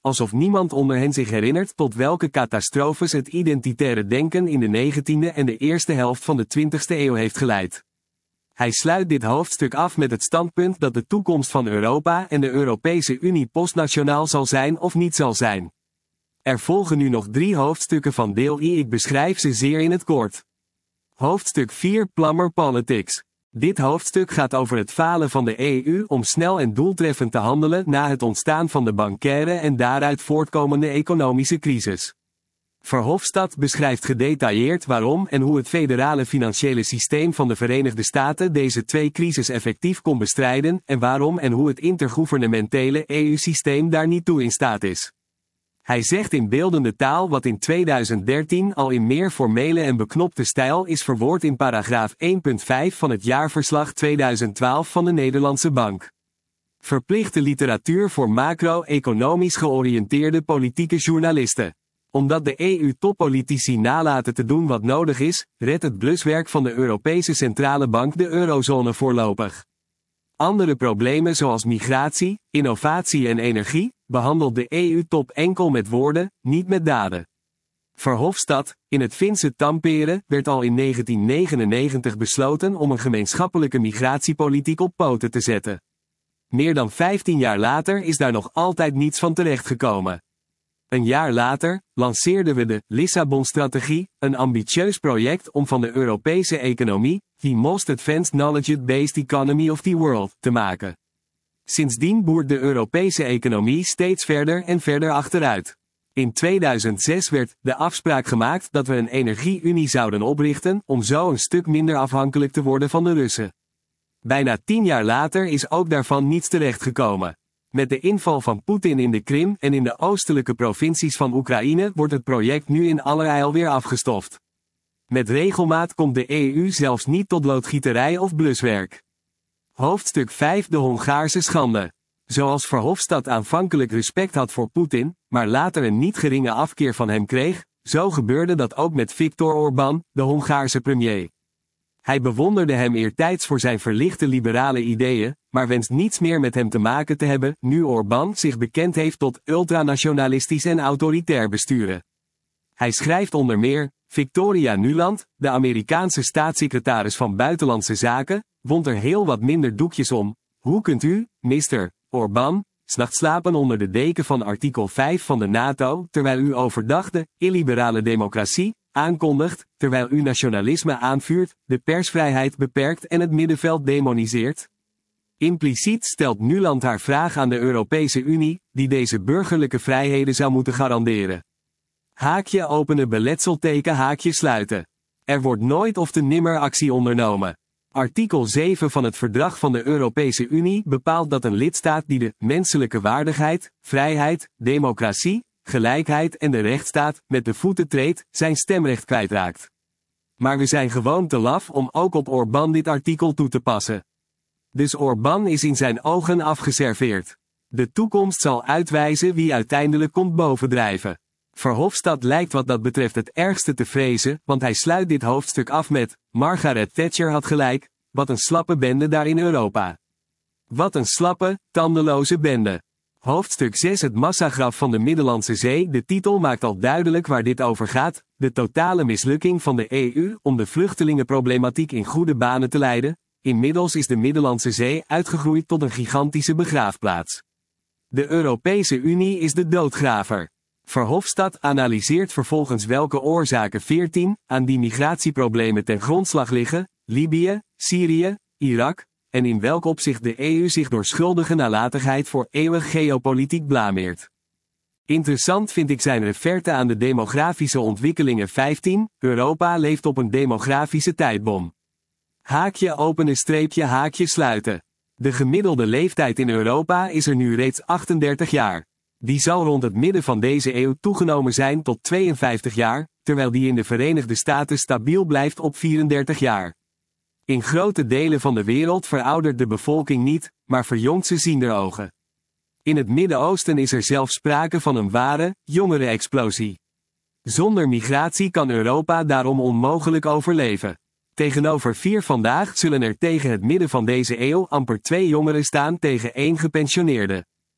Speaker 1: alsof niemand onder hen zich herinnert tot welke catastrofes het identitaire denken in de negentiende en de eerste helft van de twintigste eeuw heeft geleid. Hij sluit dit hoofdstuk af met het standpunt dat de toekomst van Europa en de Europese Unie postnationaal zal zijn of niet zal zijn. Er volgen nu nog drie hoofdstukken van deel I. Ik beschrijf ze zeer in het kort. Hoofdstuk vier Plummer Politics. Dit hoofdstuk gaat over het falen van de E U om snel en doeltreffend te handelen na het ontstaan van de bankaire en daaruit voortkomende economische crisis. Verhofstadt beschrijft gedetailleerd waarom en hoe het federale financiële systeem van de Verenigde Staten deze twee crises effectief kon bestrijden en waarom en hoe het intergouvernementele E U-systeem daar niet toe in staat is. Hij zegt in beeldende taal wat in tweeduizend dertien al in meer formele en beknopte stijl is verwoord in paragraaf één punt vijf van het jaarverslag tweeduizend twaalf van de Nederlandse Bank. Verplichte literatuur voor macro-economisch georiënteerde politieke journalisten. Omdat de E U-toppolitici nalaten te doen wat nodig is, redt het bluswerk van de Europese Centrale Bank de eurozone voorlopig. Andere problemen zoals migratie, innovatie en energie, behandelt de E U-top enkel met woorden, niet met daden. Verhofstadt, in het Finse Tampere, werd al in negentien negenennegentig besloten om een gemeenschappelijke migratiepolitiek op poten te zetten. Meer dan vijftien jaar later is daar nog altijd niets van terechtgekomen. Een jaar later lanceerden we de Lissabon-strategie, een ambitieus project om van de Europese economie the most advanced knowledge-based economy of the world te maken. Sindsdien boert de Europese economie steeds verder en verder achteruit. In tweeduizend zes werd de afspraak gemaakt dat we een energie-unie zouden oprichten om zo een stuk minder afhankelijk te worden van de Russen. Bijna tien jaar later is ook daarvan niets terechtgekomen. Met de inval van Poetin in de Krim en in de oostelijke provincies van Oekraïne wordt het project nu in allerijl weer afgestoft. Met regelmaat komt de E U zelfs niet tot loodgieterij of bluswerk. Hoofdstuk vijf De Hongaarse schande. Zoals Verhofstadt aanvankelijk respect had voor Poetin, maar later een niet geringe afkeer van hem kreeg, zo gebeurde dat ook met Viktor Orbán, de Hongaarse premier. Hij bewonderde hem eertijds voor zijn verlichte liberale ideeën, maar wenst niets meer met hem te maken te hebben, nu Orbán zich bekend heeft tot ultranationalistisch en autoritair besturen. Hij schrijft onder meer: Victoria Nuland, de Amerikaanse staatssecretaris van Buitenlandse Zaken, wond er heel wat minder doekjes om. Hoe kunt u, mister Orbán, 's nachts slapen onder de deken van artikel vijf van de NATO, terwijl u overdag de illiberale democratie aankondigt, terwijl u nationalisme aanvuurt, de persvrijheid beperkt en het middenveld demoniseert? Impliciet stelt Nuland haar vraag aan de Europese Unie, die deze burgerlijke vrijheden zou moeten garanderen. Haakje openen beletselteken haakje sluiten. Er wordt nooit of te nimmer actie ondernomen. Artikel zeven van het Verdrag van de Europese Unie bepaalt dat een lidstaat die de menselijke waardigheid, vrijheid, democratie, gelijkheid en de rechtsstaat met de voeten treedt, zijn stemrecht kwijtraakt. Maar we zijn gewoon te laf om ook op Orbán dit artikel toe te passen. Dus Orbán is in zijn ogen afgeserveerd. De toekomst zal uitwijzen wie uiteindelijk komt bovendrijven. Verhofstadt lijkt wat dat betreft het ergste te vrezen, want hij sluit dit hoofdstuk af met: Margaret Thatcher had gelijk, wat een slappe bende daar in Europa. Wat een slappe, tandeloze bende. Hoofdstuk zes Het massagraf van de Middellandse Zee. De titel maakt al duidelijk waar dit over gaat, de totale mislukking van de E U om de vluchtelingenproblematiek in goede banen te leiden. Inmiddels is de Middellandse Zee uitgegroeid tot een gigantische begraafplaats. De Europese Unie is de doodgraver. Verhofstadt analyseert vervolgens welke oorzaken veertien aan die migratieproblemen ten grondslag liggen, Libië, Syrië, Irak, en in welk opzicht de E U zich door schuldige nalatigheid voor eeuwig geopolitiek blameert. Interessant vind ik zijn referte aan de demografische ontwikkelingen vijftien, Europa leeft op een demografische tijdbom. Haakje openen streepje haakje sluiten. De gemiddelde leeftijd in Europa is er nu reeds achtendertig jaar. Die zal rond het midden van deze eeuw toegenomen zijn tot tweeënvijftig jaar, terwijl die in de Verenigde Staten stabiel blijft op vierendertig jaar. In grote delen van de wereld veroudert de bevolking niet, maar verjongt ze zienderogen. In het Midden-Oosten is er zelfs sprake van een ware, jongerenexplosie. Zonder migratie kan Europa daarom onmogelijk overleven. Tegenover vier vandaag zullen er tegen het midden van deze eeuw amper twee jongeren staan tegen één gepensioneerde.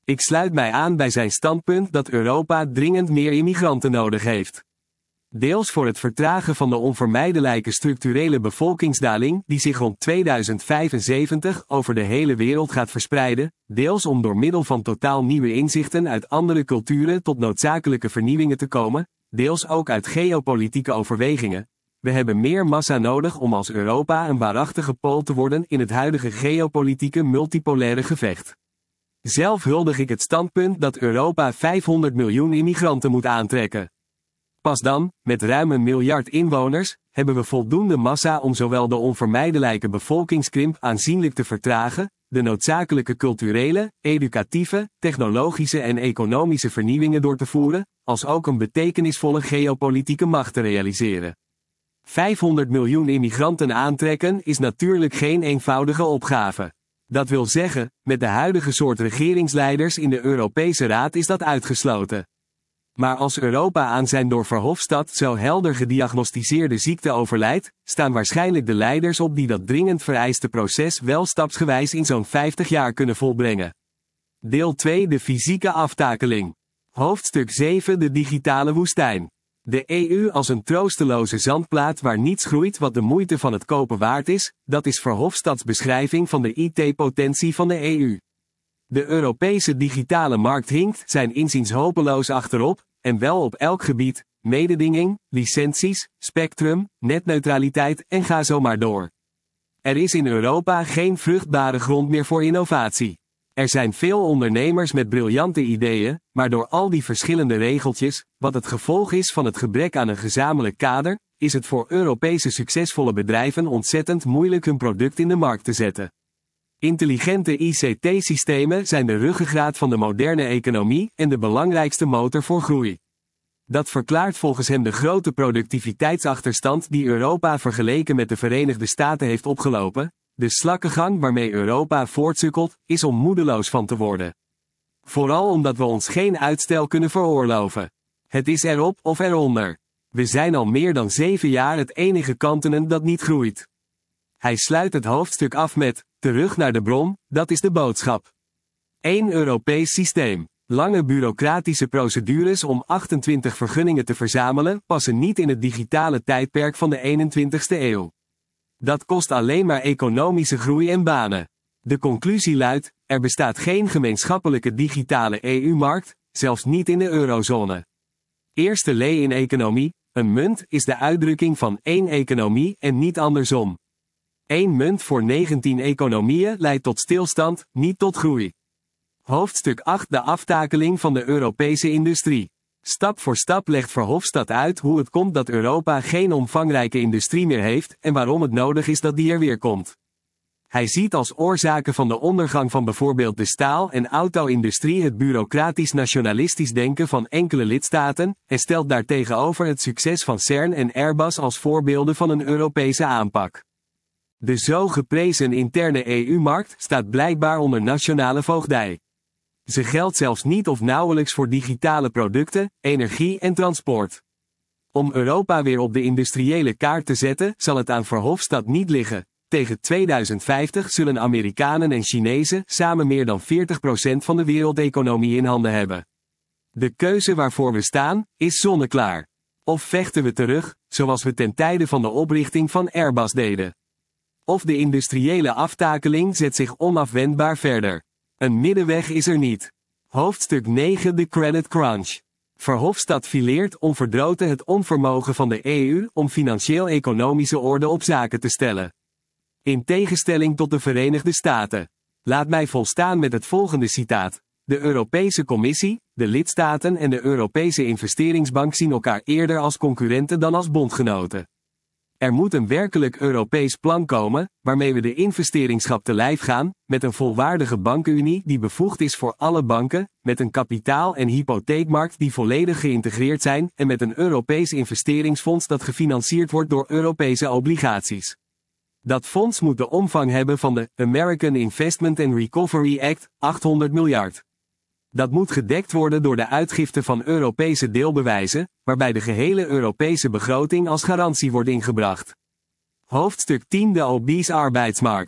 Speaker 1: Ik sluit mij aan bij zijn standpunt dat Europa dringend meer immigranten nodig heeft. Deels voor het vertragen van de onvermijdelijke structurele bevolkingsdaling die zich rond tweeduizend vijfenzeventig over de hele wereld gaat verspreiden, deels om door middel van totaal nieuwe inzichten uit andere culturen tot noodzakelijke vernieuwingen te komen, deels ook uit geopolitieke overwegingen. We hebben meer massa nodig om als Europa een waarachtige pool te worden in het huidige geopolitieke multipolaire gevecht. Zelf huldig ik het standpunt dat Europa vijfhonderd miljoen immigranten moet aantrekken. Pas dan, met ruim een miljard inwoners, hebben we voldoende massa om zowel de onvermijdelijke bevolkingskrimp aanzienlijk te vertragen, de noodzakelijke culturele, educatieve, technologische en economische vernieuwingen door te voeren, als ook een betekenisvolle geopolitieke macht te realiseren. vijfhonderd miljoen immigranten aantrekken is natuurlijk geen eenvoudige opgave. Dat wil zeggen, met de huidige soort regeringsleiders in de Europese Raad is dat uitgesloten. Maar als Europa aan zijn door Verhofstadt zo helder gediagnosticeerde ziekte overlijdt, staan waarschijnlijk de leiders op die dat dringend vereiste proces wel stapsgewijs in zo'n vijftig jaar kunnen volbrengen. Deel twee De fysieke aftakeling. Hoofdstuk zeven De digitale woestijn. De E U als een troosteloze zandplaat waar niets groeit wat de moeite van het kopen waard is, dat is Verhofstadts beschrijving van de I T-potentie van de E U. De Europese digitale markt hinkt zijn inziens hopeloos achterop, en wel op elk gebied, mededinging, licenties, spectrum, netneutraliteit en ga zo maar door. Er is in Europa geen vruchtbare grond meer voor innovatie. Er zijn veel ondernemers met briljante ideeën, maar door al die verschillende regeltjes, wat het gevolg is van het gebrek aan een gezamenlijk kader, is het voor Europese succesvolle bedrijven ontzettend moeilijk hun product in de markt te zetten. Intelligente I C T-systemen zijn de ruggengraat van de moderne economie en de belangrijkste motor voor groei. Dat verklaart volgens hem de grote productiviteitsachterstand die Europa vergeleken met de Verenigde Staten heeft opgelopen. De slakkengang waarmee Europa voortsukkelt, is om moedeloos van te worden. Vooral omdat we ons geen uitstel kunnen veroorloven. Het is erop of eronder. We zijn al meer dan zeven jaar het enige continent dat niet groeit. Hij sluit het hoofdstuk af met, terug naar de bron, dat is de boodschap. Eén Europees systeem. Lange bureaucratische procedures om achtentwintig vergunningen te verzamelen passen niet in het digitale tijdperk van de eenentwintigste eeuw. Dat kost alleen maar economische groei en banen. De conclusie luidt, er bestaat geen gemeenschappelijke digitale E U-markt, zelfs niet in de eurozone. Eerste lee in economie, een munt is de uitdrukking van één economie en niet andersom. Eén munt voor negentien economieën leidt tot stilstand, niet tot groei. Hoofdstuk acht De aftakeling van de Europese industrie. Stap voor stap legt Verhofstadt uit hoe het komt dat Europa geen omvangrijke industrie meer heeft en waarom het nodig is dat die er weer komt. Hij ziet als oorzaken van de ondergang van bijvoorbeeld de staal- en auto-industrie het bureaucratisch-nationalistisch denken van enkele lidstaten en stelt daartegenover het succes van CERN en Airbus als voorbeelden van een Europese aanpak. De zo geprezen interne E U-markt staat blijkbaar onder nationale voogdij. Ze geldt zelfs niet of nauwelijks voor digitale producten, energie en transport. Om Europa weer op de industriële kaart te zetten, zal het aan Verhofstadt niet liggen. Tegen tweeduizend vijftig zullen Amerikanen en Chinezen samen meer dan veertig procent van de wereldeconomie in handen hebben. De keuze waarvoor we staan, is zonneklaar. Of vechten we terug, zoals we ten tijde van de oprichting van Airbus deden. Of de industriële aftakeling zet zich onafwendbaar verder. Een middenweg is er niet. Hoofdstuk negen De credit crunch. Verhofstadt fileert onverdroten het onvermogen van de E U om financieel-economische orde op zaken te stellen. In tegenstelling tot de Verenigde Staten. Laat mij volstaan met het volgende citaat. De Europese Commissie, de lidstaten en de Europese Investeringsbank zien elkaar eerder als concurrenten dan als bondgenoten. Er moet een werkelijk Europees plan komen, waarmee we de investeringsschap te lijf gaan, met een volwaardige bankenunie die bevoegd is voor alle banken, met een kapitaal- en hypotheekmarkt die volledig geïntegreerd zijn en met een Europees investeringsfonds dat gefinancierd wordt door Europese obligaties. Dat fonds moet de omvang hebben van de American Investment and Recovery Act, achthonderd miljard. Dat moet gedekt worden door de uitgifte van Europese deelbewijzen, waarbij de gehele Europese begroting als garantie wordt ingebracht. Hoofdstuk tien De obese arbeidsmarkt.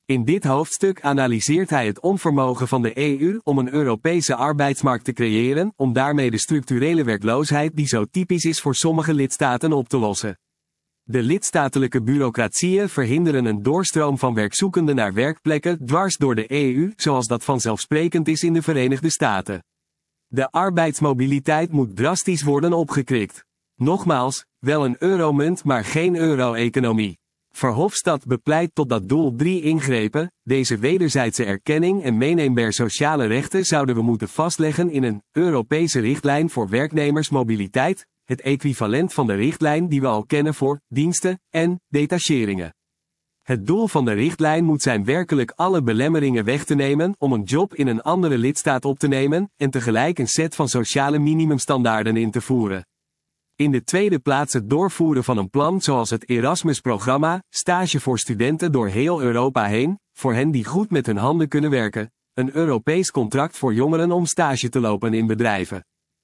Speaker 1: In dit hoofdstuk analyseert hij het onvermogen van de E U om een Europese arbeidsmarkt te creëren, om daarmee de structurele werkloosheid die zo typisch is voor sommige lidstaten op te lossen. De lidstatelijke bureaucratieën verhinderen een doorstroom van werkzoekenden naar werkplekken dwars door de E U, zoals dat vanzelfsprekend is in de Verenigde Staten. De arbeidsmobiliteit moet drastisch worden opgekrikt. Nogmaals, wel een euromunt maar geen euro-economie. Verhofstadt bepleit tot dat doel drie ingrepen. Deze wederzijdse erkenning en meeneembaar sociale rechten zouden we moeten vastleggen in een Europese richtlijn voor werknemersmobiliteit, het equivalent van de richtlijn die we al kennen voor diensten en detacheringen. Het doel van de richtlijn moet zijn werkelijk alle belemmeringen weg te nemen om een job in een andere lidstaat op te nemen en tegelijk een set van sociale minimumstandaarden in te voeren. In de tweede plaats het doorvoeren van een plan zoals het Erasmus-programma, stage voor studenten door heel Europa heen, voor hen die goed met hun handen kunnen werken, een Europees contract voor jongeren om stage te lopen in bedrijven.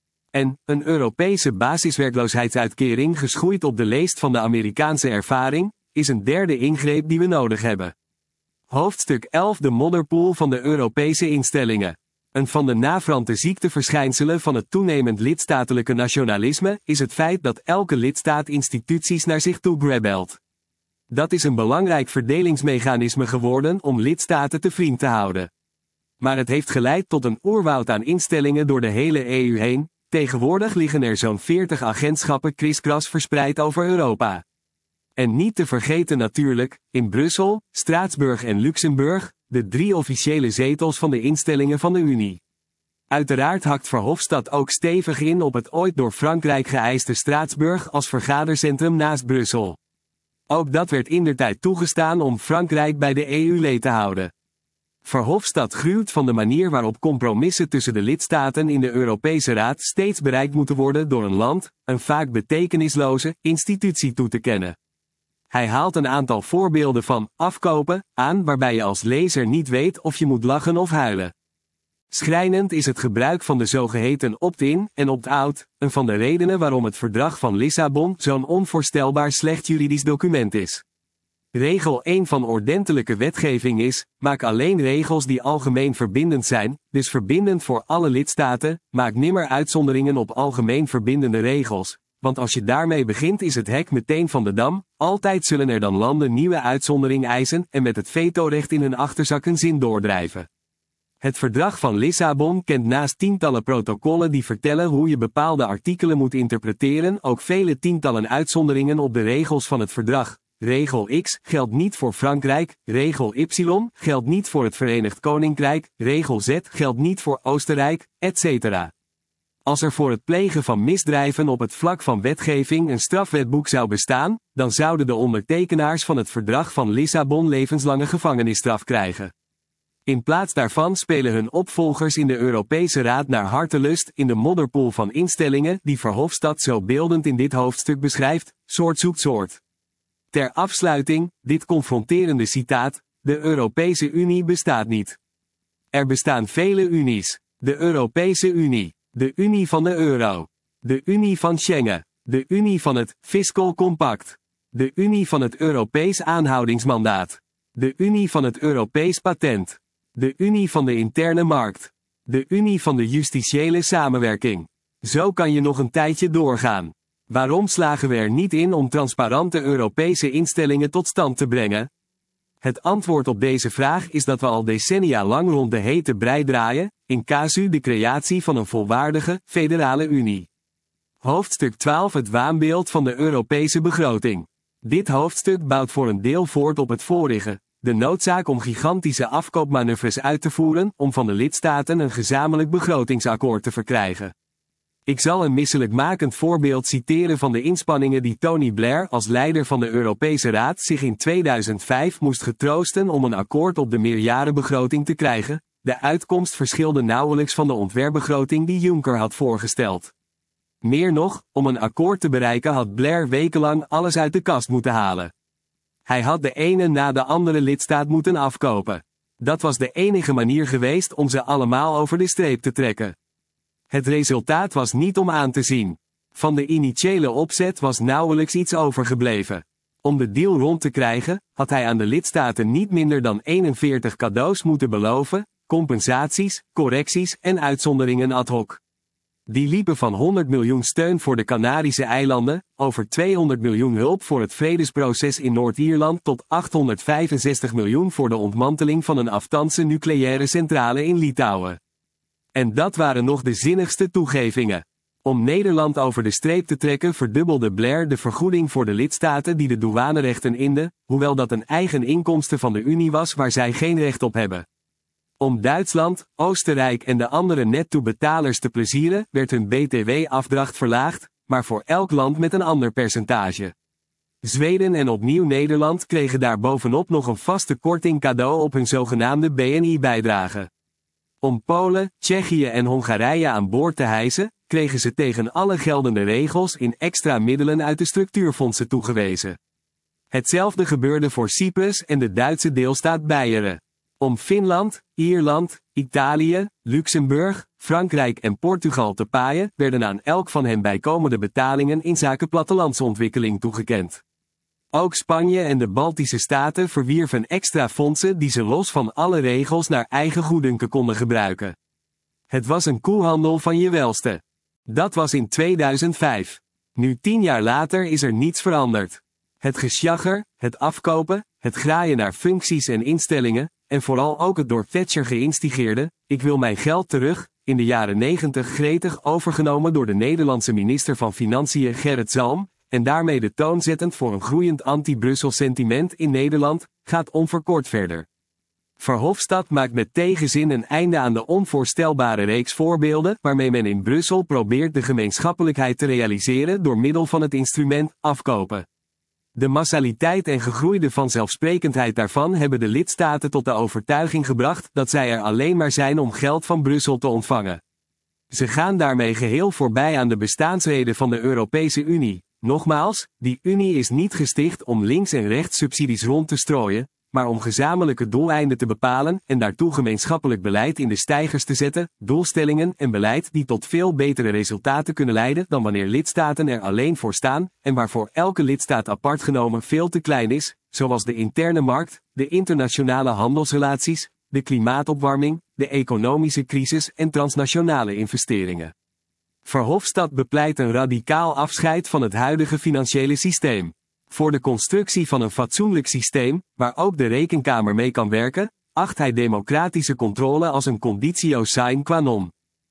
Speaker 1: En een Europese basiswerkloosheidsuitkering geschoeid op de leest van de Amerikaanse ervaring, is een derde ingreep die we nodig hebben. Hoofdstuk elf De modderpoel van de Europese instellingen. Een van de navrante ziekteverschijnselen van het toenemend lidstatelijke nationalisme is het feit dat elke lidstaat instituties naar zich toe grabbelt. Dat is een belangrijk verdelingsmechanisme geworden om lidstaten te vriend te houden. Maar het heeft geleid tot een oerwoud aan instellingen door de hele E U heen. Tegenwoordig liggen er zo'n veertig agentschappen kriskras verspreid over Europa. En niet te vergeten natuurlijk, in Brussel, Straatsburg en Luxemburg, de drie officiële zetels van de instellingen van de Unie. Uiteraard hakt Verhofstadt ook stevig in op het ooit door Frankrijk geëiste Straatsburg als vergadercentrum naast Brussel. Ook dat werd indertijd toegestaan om Frankrijk bij de E U lid te houden. Verhofstadt gruwt van de manier waarop compromissen tussen de lidstaten in de Europese Raad steeds bereikt moeten worden door een land, een vaak betekenisloze, institutie toe te kennen. Hij haalt een aantal voorbeelden van afkopen aan waarbij je als lezer niet weet of je moet lachen of huilen. Schrijnend is het gebruik van de zogeheten opt-in en opt-out, een van de redenen waarom het verdrag van Lissabon zo'n onvoorstelbaar slecht juridisch document is. Regel één van ordentelijke wetgeving is, maak alleen regels die algemeen verbindend zijn, dus verbindend voor alle lidstaten, maak nimmer uitzonderingen op algemeen verbindende regels. Want als je daarmee begint is het hek meteen van de dam, altijd zullen er dan landen nieuwe uitzondering eisen en met het vetorecht in hun achterzak een zin doordrijven. Het verdrag van Lissabon kent naast tientallen protocollen die vertellen hoe je bepaalde artikelen moet interpreteren ook vele tientallen uitzonderingen op de regels van het verdrag. Regel X geldt niet voor Frankrijk, regel Y geldt niet voor het Verenigd Koninkrijk, regel Z geldt niet voor Oostenrijk, et cetera. Als er voor het plegen van misdrijven op het vlak van wetgeving een strafwetboek zou bestaan, dan zouden de ondertekenaars van het verdrag van Lissabon levenslange gevangenisstraf krijgen. In plaats daarvan spelen hun opvolgers in de Europese Raad naar hartelust in de modderpoel van instellingen die Verhofstadt zo beeldend in dit hoofdstuk beschrijft, soort zoekt soort. Ter afsluiting, dit confronterende citaat, de Europese Unie bestaat niet. Er bestaan vele unies. De Europese Unie. De Unie van de Euro. De Unie van Schengen. De Unie van het Fiscal Compact. De Unie van het Europees aanhoudingsmandaat. De Unie van het Europees patent. De Unie van de interne markt. De Unie van de justitiële samenwerking. Zo kan je nog een tijdje doorgaan. Waarom slagen we er niet in om transparante Europese instellingen tot stand te brengen? Het antwoord op deze vraag is dat we al decennia lang rond de hete brei draaien, in casu de creatie van een volwaardige, federale Unie. Hoofdstuk twaalf Het waanbeeld van de Europese begroting. Dit hoofdstuk bouwt voor een deel voort op het vorige, de noodzaak om gigantische afkoopmanoeuvres uit te voeren om van de lidstaten een gezamenlijk begrotingsakkoord te verkrijgen. Ik zal een misselijkmakend voorbeeld citeren van de inspanningen die Tony Blair als leider van de Europese Raad zich in tweeduizend vijf moest getroosten om een akkoord op de meerjarenbegroting te krijgen. De uitkomst verschilde nauwelijks van de ontwerpbegroting die Juncker had voorgesteld. Meer nog, om een akkoord te bereiken had Blair wekenlang alles uit de kast moeten halen. Hij had de ene na de andere lidstaat moeten afkopen. Dat was de enige manier geweest om ze allemaal over de streep te trekken. Het resultaat was niet om aan te zien. Van de initiële opzet was nauwelijks iets overgebleven. Om de deal rond te krijgen, had hij aan de lidstaten niet minder dan eenenveertig cadeaus moeten beloven, compensaties, correcties en uitzonderingen ad hoc. Die liepen van honderd miljoen steun voor de Canarische eilanden, over tweehonderd miljoen hulp voor het vredesproces in Noord-Ierland tot achthonderdvijfenzestig miljoen voor de ontmanteling van een afstandse nucleaire centrale in Litouwen. En dat waren nog de zinnigste toegevingen. Om Nederland over de streep te trekken verdubbelde Blair de vergoeding voor de lidstaten die de douanerechten inden, hoewel dat een eigen inkomsten van de Unie was waar zij geen recht op hebben. Om Duitsland, Oostenrijk en de andere netto-betalers te plezieren, werd hun B T W-afdracht verlaagd, maar voor elk land met een ander percentage. Zweden en opnieuw Nederland kregen daar bovenop nog een vaste korting cadeau op hun zogenaamde B N I-bijdrage. Om Polen, Tsjechië en Hongarije aan boord te hijsen, kregen ze tegen alle geldende regels in extra middelen uit de structuurfondsen toegewezen. Hetzelfde gebeurde voor Cyprus en de Duitse deelstaat Beieren. Om Finland, Ierland, Italië, Luxemburg, Frankrijk en Portugal te paaien, werden aan elk van hen bijkomende betalingen in zaken plattelandsontwikkeling toegekend. Ook Spanje en de Baltische staten verwierven extra fondsen die ze los van alle regels naar eigen goeddunken konden gebruiken. Het was een koehandel van je welste. Dat was in tweeduizend vijf. Nu tien jaar later is er niets veranderd. Het gesjagger, het afkopen, het graaien naar functies en instellingen, en vooral ook het door Thatcher geïnstigeerde, ik wil mijn geld terug, in de jaren negentig gretig overgenomen door de Nederlandse minister van Financiën Gerrit Zalm, en daarmee de toon zettend voor een groeiend anti-Brussel sentiment in Nederland, gaat onverkort verder. Verhofstadt maakt met tegenzin een einde aan de onvoorstelbare reeks voorbeelden waarmee men in Brussel probeert de gemeenschappelijkheid te realiseren door middel van het instrument afkopen. De massaliteit en gegroeide vanzelfsprekendheid daarvan hebben de lidstaten tot de overtuiging gebracht dat zij er alleen maar zijn om geld van Brussel te ontvangen. Ze gaan daarmee geheel voorbij aan de bestaansreden van de Europese Unie. Nogmaals, die Unie is niet gesticht om links en rechts subsidies rond te strooien, maar om gezamenlijke doeleinden te bepalen en daartoe gemeenschappelijk beleid in de steigers te zetten, doelstellingen en beleid die tot veel betere resultaten kunnen leiden dan wanneer lidstaten er alleen voor staan, en waarvoor elke lidstaat apart genomen veel te klein is, zoals de interne markt, de internationale handelsrelaties, de klimaatopwarming, de economische crisis en transnationale investeringen. Verhofstadt bepleit een radicaal afscheid van het huidige financiële systeem. Voor de constructie van een fatsoenlijk systeem, waar ook de rekenkamer mee kan werken, acht hij democratische controle als een conditio sine qua non.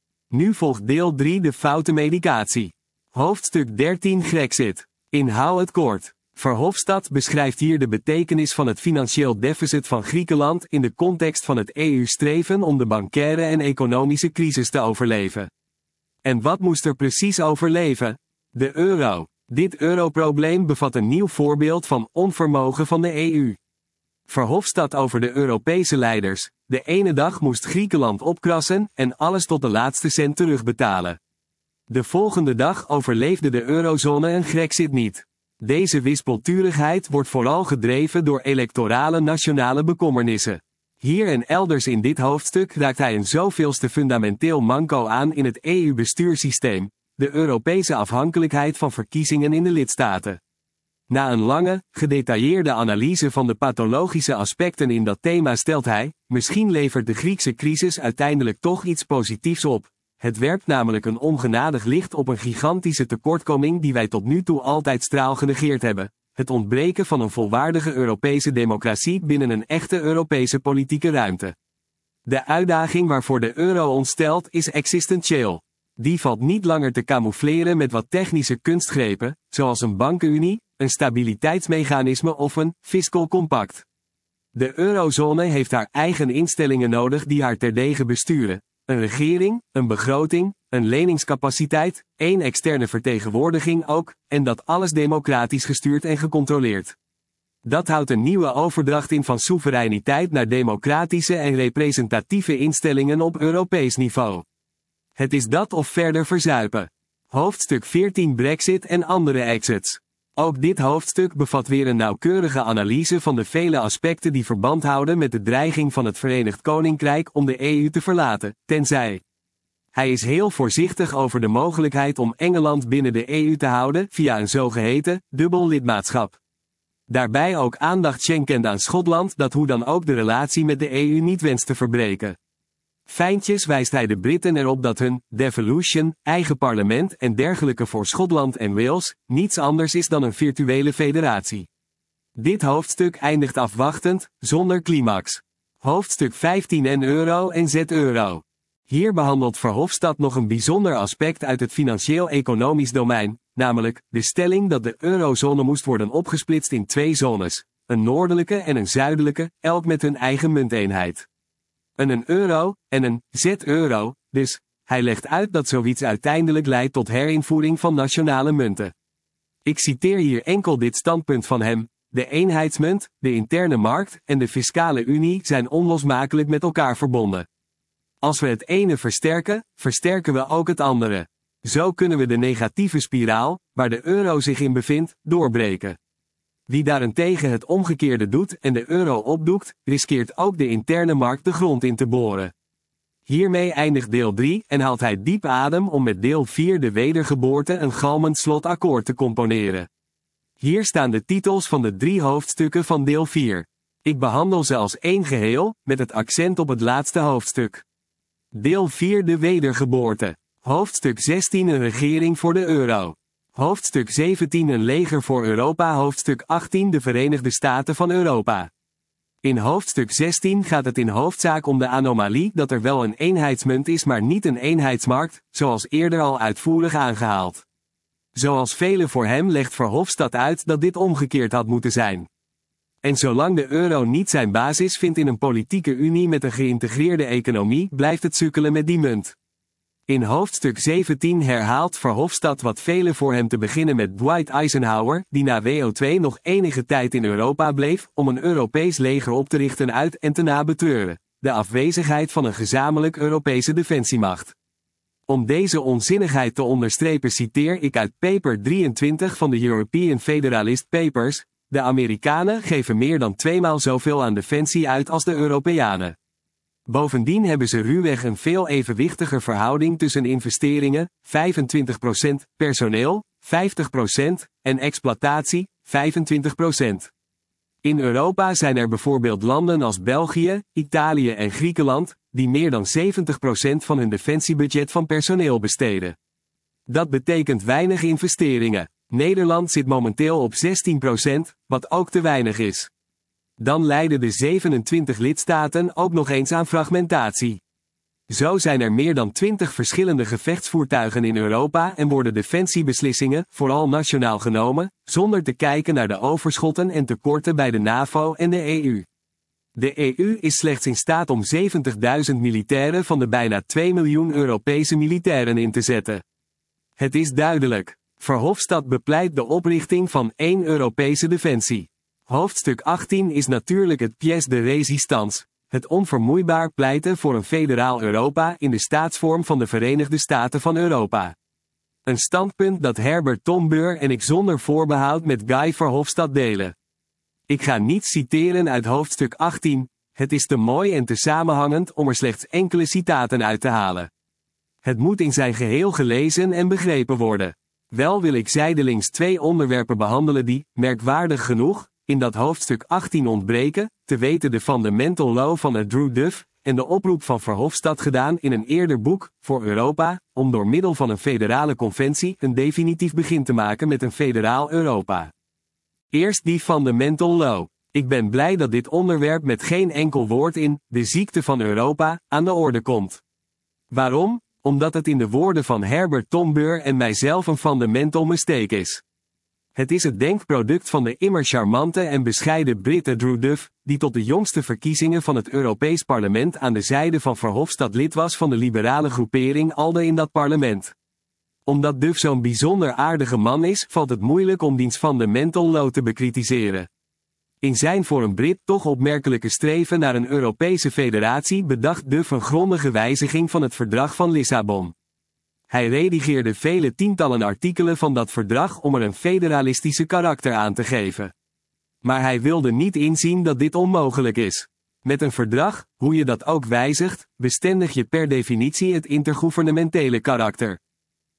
Speaker 1: Nu volgt deel drie de foute medicatie. Hoofdstuk dertien Grexit. In hou het kort. Verhofstadt beschrijft hier de betekenis van het financieel deficit van Griekenland in de context van het E U-streven om de bancaire en economische crisis te overleven. En wat moest er precies overleven? De euro. Dit europrobleem bevat een nieuw voorbeeld van onvermogen van de E U. Verhofstadt over de Europese leiders. De ene dag moest Griekenland opkrassen en alles tot de laatste cent terugbetalen. De volgende dag overleefde de eurozone een Grexit niet. Deze wispelturigheid wordt vooral gedreven door electorale nationale bekommernissen. Hier en elders in dit hoofdstuk raakt hij een zoveelste fundamenteel manco aan in het E U-bestuurssysteem. De Europese afhankelijkheid van verkiezingen in de lidstaten. Na een lange, gedetailleerde analyse van de pathologische aspecten in dat thema stelt hij, misschien levert de Griekse crisis uiteindelijk toch iets positiefs op. Het werpt namelijk een ongenadig licht op een gigantische tekortkoming die wij tot nu toe altijd straal genegeerd hebben. Het ontbreken van een volwaardige Europese democratie binnen een echte Europese politieke ruimte. De uitdaging waarvoor de euro ons stelt is existentieel. Die valt niet langer te camoufleren met wat technische kunstgrepen, zoals een bankenunie, een stabiliteitsmechanisme of een fiscal compact. De eurozone heeft haar eigen instellingen nodig die haar terdege besturen. Een regering, een begroting, een leningscapaciteit, één externe vertegenwoordiging ook, en dat alles democratisch gestuurd en gecontroleerd. Dat houdt een nieuwe overdracht in van soevereiniteit naar democratische en representatieve instellingen op Europees niveau. Het is dat of verder verzuipen. Hoofdstuk veertien Brexit en andere exits. Ook dit hoofdstuk bevat weer een nauwkeurige analyse van de vele aspecten die verband houden met de dreiging van het Verenigd Koninkrijk om de E U te verlaten, tenzij. Hij is heel voorzichtig over de mogelijkheid om Engeland binnen de E U te houden via een zogeheten dubbel lidmaatschap. Daarbij ook aandacht schenkend aan Schotland dat hoe dan ook de relatie met de E U niet wenst te verbreken. Fijntjes wijst hij de Britten erop dat hun devolution, eigen parlement en dergelijke voor Schotland en Wales, niets anders is dan een virtuele federatie. Dit hoofdstuk eindigt afwachtend, zonder climax. Hoofdstuk vijftien en euro en Z-euro. Hier behandelt Verhofstadt nog een bijzonder aspect uit het financieel-economisch domein, namelijk de stelling dat de eurozone moest worden opgesplitst in twee zones, een noordelijke en een zuidelijke, elk met hun eigen munteenheid. Een een euro en een Z-euro, dus hij legt uit dat zoiets uiteindelijk leidt tot herinvoering van nationale munten. Ik citeer hier enkel dit standpunt van hem: de eenheidsmunt, de interne markt en de fiscale unie zijn onlosmakelijk met elkaar verbonden. Als we het ene versterken, versterken we ook het andere. Zo kunnen we de negatieve spiraal, waar de euro zich in bevindt, doorbreken. Wie daarentegen het omgekeerde doet en de euro opdoekt, riskeert ook de interne markt de grond in te boren. Hiermee eindigt deel drie en haalt hij diep adem om met deel vier de wedergeboorte een galmend slotakkoord te componeren. Hier staan de titels van de drie hoofdstukken van deel vier. Ik behandel ze als één geheel, met het accent op het laatste hoofdstuk. Deel vier de wedergeboorte. Hoofdstuk zestien een regering voor de euro. Hoofdstuk zeventien een leger voor Europa. Hoofdstuk achttien de Verenigde Staten van Europa. In hoofdstuk zestien gaat het in hoofdzaak om de anomalie dat er wel een eenheidsmunt is maar niet een eenheidsmarkt, zoals eerder al uitvoerig aangehaald. Zoals velen voor hem legt Verhofstadt uit dat dit omgekeerd had moeten zijn. En zolang de euro niet zijn basis vindt in een politieke unie met een geïntegreerde economie, blijft het sukkelen met die munt. In hoofdstuk zeventien herhaalt Verhofstadt wat velen voor hem te beginnen met Dwight Eisenhower, die na W O twee nog enige tijd in Europa bleef, om een Europees leger op te richten uit en te nabetreuren: de afwezigheid van een gezamenlijk Europese defensiemacht. Om deze onzinnigheid te onderstrepen citeer ik uit paper drieëntwintig van de European Federalist Papers: de Amerikanen geven meer dan tweemaal zoveel aan defensie uit als de Europeanen. Bovendien hebben ze ruwweg een veel evenwichtiger verhouding tussen investeringen, vijfentwintig procent, personeel, vijftig procent, en exploitatie, vijfentwintig procent. In Europa zijn er bijvoorbeeld landen als België, Italië en Griekenland, die meer dan zeventig procent van hun defensiebudget van personeel besteden. Dat betekent weinig investeringen. Nederland zit momenteel op zestien procent, wat ook te weinig is. Dan lijden de zevenentwintig lidstaten ook nog eens aan fragmentatie. Zo zijn er meer dan twintig verschillende gevechtsvoertuigen in Europa en worden defensiebeslissingen vooral nationaal genomen, zonder te kijken naar de overschotten en tekorten bij de NAVO en de E U. De E U is slechts in staat om zeventigduizend militairen van de bijna twee miljoen Europese militairen in te zetten. Het is duidelijk. Verhofstadt bepleit de oprichting van één Europese defensie. Hoofdstuk achttien is natuurlijk het pièce de résistance, het onvermoeibaar pleiten voor een federaal Europa in de staatsvorm van de Verenigde Staten van Europa. Een standpunt dat Herbert Tomber en ik zonder voorbehoud met Guy Verhofstadt delen. Ik ga niet citeren uit hoofdstuk achttien, het is te mooi en te samenhangend om er slechts enkele citaten uit te halen. Het moet in zijn geheel gelezen en begrepen worden. Wel wil ik zijdelings twee onderwerpen behandelen die, merkwaardig genoeg, in dat hoofdstuk achttien ontbreken, te weten de Fundamental Law van Andrew Duff, en de oproep van Verhofstadt gedaan in een eerder boek, voor Europa, om door middel van een federale conventie een definitief begin te maken met een federaal Europa. Eerst die Fundamental Law. Ik ben blij dat dit onderwerp met geen enkel woord in, de ziekte van Europa, aan de orde komt. Waarom? Omdat het in de woorden van Herbert Tomber en mijzelf een fundamental mistake is. Het is het denkproduct van de immer charmante en bescheiden Brit Andrew Duff, die tot de jongste verkiezingen van het Europees Parlement aan de zijde van Verhofstadt lid was van de liberale groepering ALDE in dat parlement. Omdat Duff zo'n bijzonder aardige man is, valt het moeilijk om diens Fundamental Law te bekritiseren. In zijn voor een Brit toch opmerkelijke streven naar een Europese federatie bedacht Duff een grondige wijziging van het Verdrag van Lissabon. Hij redigeerde vele tientallen artikelen van dat verdrag om er een federalistische karakter aan te geven. Maar hij wilde niet inzien dat dit onmogelijk is. Met een verdrag, hoe je dat ook wijzigt, bestendig je per definitie het intergouvernementele karakter.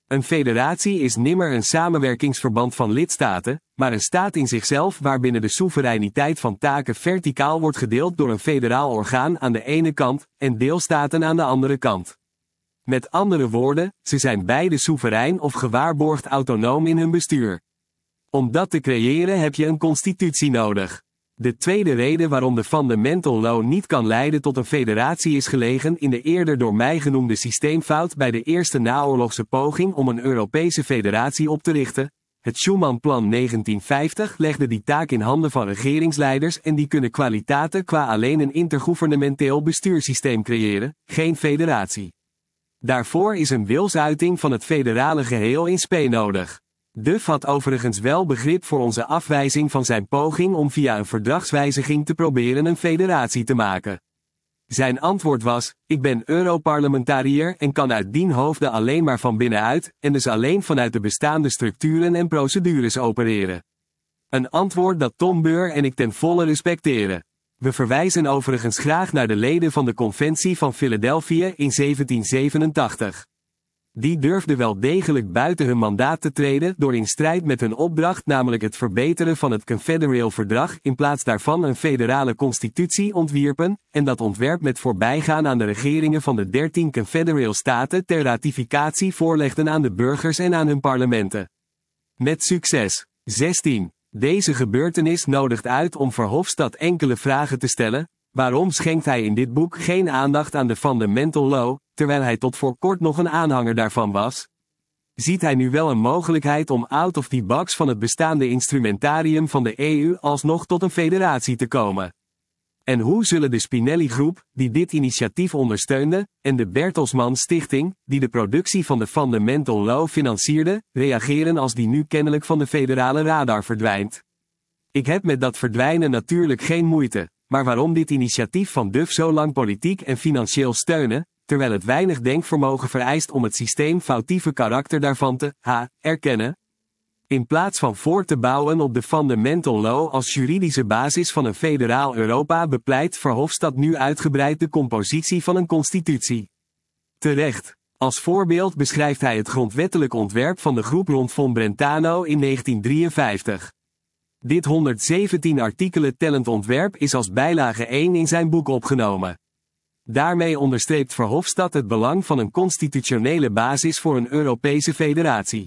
Speaker 1: Een federatie is nimmer een samenwerkingsverband van lidstaten, maar een staat in zichzelf waarbinnen de soevereiniteit van taken verticaal wordt gedeeld door een federaal orgaan aan de ene kant en deelstaten aan de andere kant. Met andere woorden, ze zijn beide soeverein of gewaarborgd autonoom in hun bestuur. Om dat te creëren heb je een constitutie nodig. De tweede reden waarom de Fundamental Law niet kan leiden tot een federatie is gelegen in de eerder door mij genoemde systeemfout bij de eerste naoorlogse poging om een Europese federatie op te richten. Het Schuman-plan negentien vijftig legde die taak in handen van regeringsleiders en die kunnen kwaliteiten qua alleen een intergouvernementeel bestuurssysteem creëren, geen federatie. Daarvoor is een wilsuiting van het federale geheel in spe nodig. Duff had overigens wel begrip voor onze afwijzing van zijn poging om via een verdragswijziging te proberen een federatie te maken. Zijn antwoord was: ik ben Europarlementariër en kan uit dien hoofde alleen maar van binnenuit, en dus alleen vanuit de bestaande structuren en procedures opereren. Een antwoord dat Tom Boer en ik ten volle respecteren. We verwijzen overigens graag naar de leden van de Conventie van Philadelphia in zeventien zevenentachtig. Die durfden wel degelijk buiten hun mandaat te treden door in strijd met hun opdracht, namelijk het verbeteren van het Confederale Verdrag, in plaats daarvan een federale constitutie ontwierpen, en dat ontwerp met voorbijgaan aan de regeringen van de dertien Confederale staten ter ratificatie voorlegden aan de burgers en aan hun parlementen. Met succes. zestien. Deze gebeurtenis nodigt uit om Verhofstadt enkele vragen te stellen. Waarom schenkt hij in dit boek geen aandacht aan de Fundamental Law, terwijl hij tot voor kort nog een aanhanger daarvan was? Ziet hij nu wel een mogelijkheid om out of the box van het bestaande instrumentarium van de E U alsnog tot een federatie te komen? En hoe zullen de Spinelli-groep, die dit initiatief ondersteunde, en de Bertelsmann Stichting, die de productie van de Fundamental Law financierde, reageren als die nu kennelijk van de federale radar verdwijnt? Ik heb met dat verdwijnen natuurlijk geen moeite. Maar waarom dit initiatief van Duff zo lang politiek en financieel steunen, terwijl het weinig denkvermogen vereist om het systeemfoutieve karakter daarvan te h, erkennen? In plaats van voort te bouwen op de Fundamental Law als juridische basis van een federaal Europa bepleit Verhofstadt nu uitgebreid de compositie van een constitutie. Terecht. Als voorbeeld beschrijft hij het grondwettelijk ontwerp van de groep rond von Brentano in negentien drieënvijftig. Dit honderdzeventien artikelen tellend ontwerp is als bijlage één in zijn boek opgenomen. Daarmee onderstreept Verhofstadt het belang van een constitutionele basis voor een Europese federatie.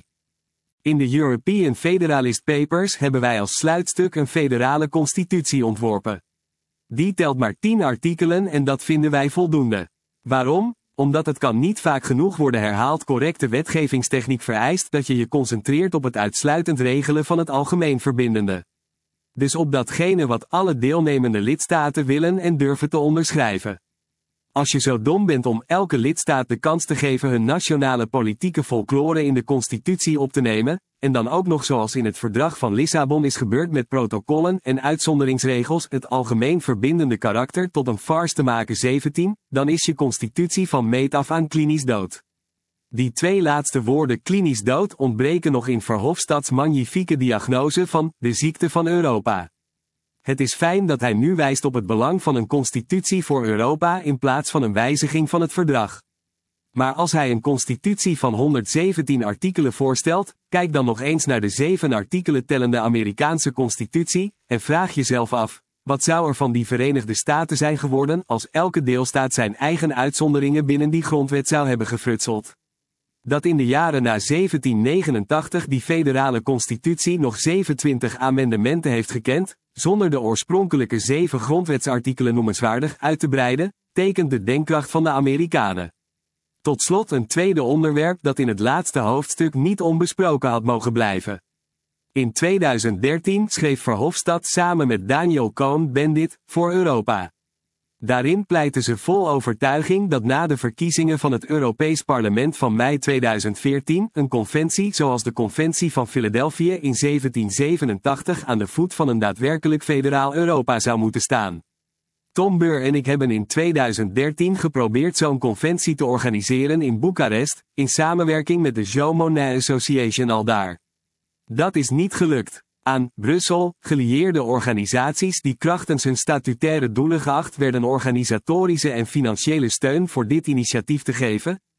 Speaker 1: In de European Federalist Papers hebben wij als sluitstuk een federale constitutie ontworpen. Die telt maar tien artikelen en dat vinden wij voldoende. Waarom? Omdat het kan niet vaak genoeg worden herhaald correcte wetgevingstechniek vereist dat je je concentreert op het uitsluitend regelen van het algemeen verbindende. Dus op datgene wat alle deelnemende lidstaten willen en durven te onderschrijven. Als je zo dom bent om elke lidstaat de kans te geven hun nationale politieke folklore in de constitutie op te nemen, en dan ook nog zoals in het verdrag van Lissabon is gebeurd met protocollen en uitzonderingsregels het algemeen verbindende karakter tot een farce te maken zeventien, dan is je constitutie van meet af aan klinisch dood. Die twee laatste woorden klinisch dood ontbreken nog in Verhofstadts magnifieke diagnose van de ziekte van Europa. Het is fijn dat hij nu wijst op het belang van een constitutie voor Europa in plaats van een wijziging van het verdrag. Maar als hij een constitutie van honderdzeventien artikelen voorstelt, kijk dan nog eens naar de zeven artikelen tellende Amerikaanse constitutie, en vraag jezelf af, wat zou er van die Verenigde Staten zijn geworden als elke deelstaat zijn eigen uitzonderingen binnen die grondwet zou hebben gefrutseld? Dat in de jaren na zeventien negenentachtig die federale constitutie nog zevenentwintig amendementen heeft gekend, zonder de oorspronkelijke zeven grondwetsartikelen noemenswaardig uit te breiden, tekent de denkkracht van de Amerikanen. Tot slot een tweede onderwerp dat in het laatste hoofdstuk niet onbesproken had mogen blijven. In tweeduizend dertien schreef Verhofstadt samen met Daniel Cohn-Bendit voor Europa. Daarin pleitten ze vol overtuiging dat na de verkiezingen van het Europees Parlement van mei tweeduizend veertien een conventie zoals de Conventie van Philadelphia in zeventien zevenentachtig aan de voet van een daadwerkelijk federaal Europa zou moeten staan. Tom Boer en ik hebben in tweeduizend dertien geprobeerd zo'n conventie te organiseren in Boekarest, in samenwerking met de Jean Monnet Association aldaar. Dat is niet gelukt. Aan Brussel gelieerde organisaties die krachtens hun statutaire doelen geacht werden organisatorische en financiële steun voor dit initiatief te geven,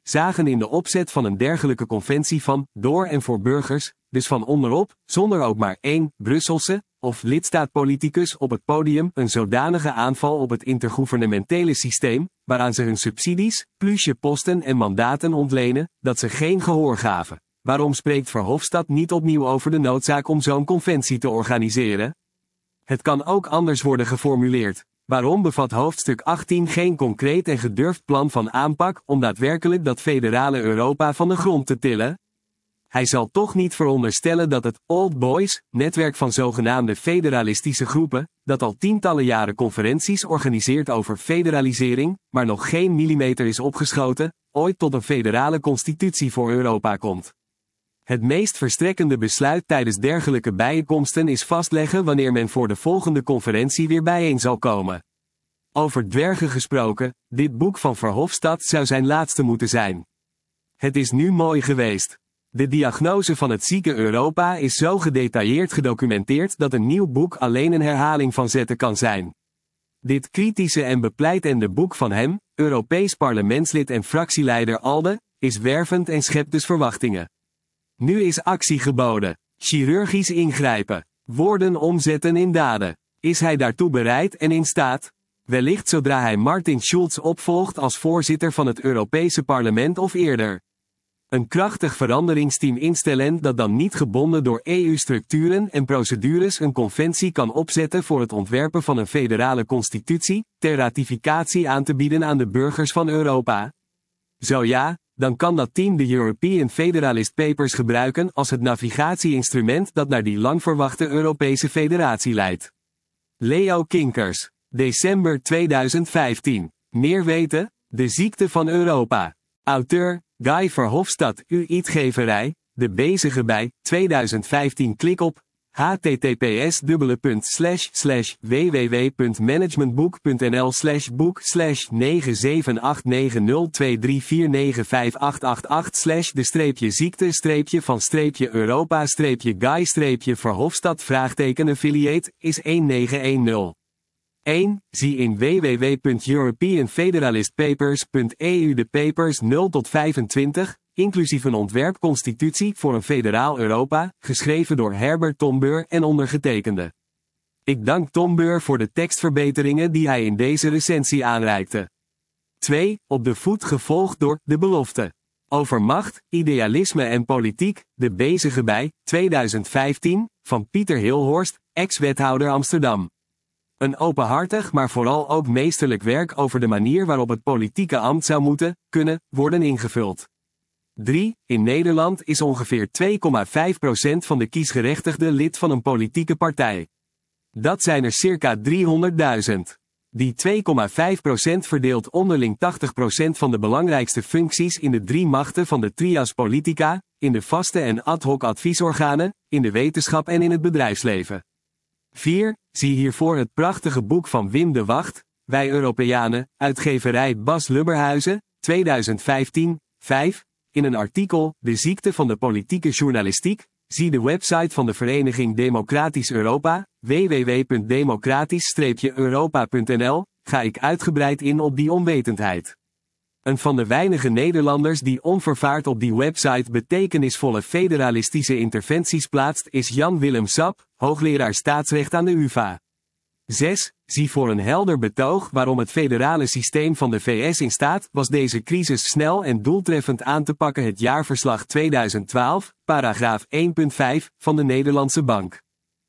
Speaker 1: zagen in de opzet van een dergelijke conventie van, door en voor burgers, dus van onderop, zonder ook maar één, Brusselse, of lidstaatpoliticus op het podium, een zodanige aanval op het intergouvernementele systeem, waaraan ze hun subsidies, plusje posten en mandaten ontlenen, dat ze geen gehoor gaven. Waarom spreekt Verhofstadt niet opnieuw over de noodzaak om zo'n conventie te organiseren? Het kan ook anders worden geformuleerd. Waarom bevat hoofdstuk achttien geen concreet en gedurfd plan van aanpak om daadwerkelijk dat federale Europa van de grond te tillen? Hij zal toch niet veronderstellen dat het Old Boys, netwerk van zogenaamde federalistische groepen, dat al tientallen jaren conferenties organiseert over federalisering, maar nog geen millimeter is opgeschoten, ooit tot een federale constitutie voor Europa komt. Het meest verstrekkende besluit tijdens dergelijke bijeenkomsten is vastleggen wanneer men voor de volgende conferentie weer bijeen zal komen. Over dwergen gesproken, dit boek van Verhofstadt zou zijn laatste moeten zijn. Het is nu mooi geweest. De diagnose van het zieke Europa is zo gedetailleerd gedocumenteerd dat een nieuw boek alleen een herhaling van zetten kan zijn. Dit kritische en bepleitende boek van hem, Europees parlementslid en fractieleider ALDE, is wervend en schept dus verwachtingen. Nu is actie geboden. Chirurgisch ingrijpen. Woorden omzetten in daden. Is hij daartoe bereid en in staat? Wellicht zodra hij Martin Schulz opvolgt als voorzitter van het Europese parlement of eerder. Een krachtig veranderingsteam instellen dat dan niet gebonden door E U-structuren en procedures een conventie kan opzetten voor het ontwerpen van een federale constitutie, ter ratificatie aan te bieden aan de burgers van Europa. Zo ja, dan kan dat team de European Federalist Papers gebruiken als het navigatieinstrument dat naar die lang verwachte Europese federatie leidt. Leo Kinkers. December tweeduizend vijftien. Meer weten? De ziekte van Europa. Auteur, Guy Verhofstadt, uitgeverij, De Bezige bij, tweeduizend vijftien. Klik op https slash slash www.managementboek.nl slash boek slash negen zeven acht negen nul twee drie vier negen vijf acht acht acht slash de streepje ziekte streepje van streepje Europa streepje Guy streepje Verhofstadt vraagteken affiliate is één negen één nul. één. Zie in w w w punt european federalist papers punt e u de papers nul tot vijfentwintig, inclusief een ontwerpconstitutie voor een federaal Europa, geschreven door Herbert Tombeur en ondergetekende. Ik dank Tombeur voor de tekstverbeteringen die hij in deze recensie aanreikte. twee. Op de voet gevolgd door De Belofte. Over macht, idealisme en politiek, De Bezige bij, tweeduizend vijftien, van Pieter Hilhorst, ex-wethouder Amsterdam. Een openhartig maar vooral ook meesterlijk werk over de manier waarop het politieke ambt zou moeten, kunnen, worden ingevuld. drie. In Nederland is ongeveer twee komma vijf procent van de kiesgerechtigden lid van een politieke partij. Dat zijn er circa driehonderdduizend. Die twee komma vijf procent verdeelt onderling tachtig procent van de belangrijkste functies in de drie machten van de trias politica, in de vaste en ad hoc adviesorganen, in de wetenschap en in het bedrijfsleven. vier. Zie hiervoor het prachtige boek van Wim de Wacht, Wij Europeanen, uitgeverij Bas Lubberhuizen, tweeduizend vijftien. vijf. In een artikel, De ziekte van de politieke journalistiek, zie de website van de Vereniging Democratisch Europa, w w w punt democratisch europa punt n l, ga ik uitgebreid in op die onwetendheid. Een van de weinige Nederlanders die onvervaard op die website betekenisvolle federalistische interventies plaatst is Jan Willem Sap, hoogleraar staatsrecht aan de U vA. zes. Zie voor een helder betoog waarom het federale systeem van de V S in staat was deze crisis snel en doeltreffend aan te pakken. Het jaarverslag tweeduizend twaalf, paragraaf één punt vijf, van de Nederlandse Bank.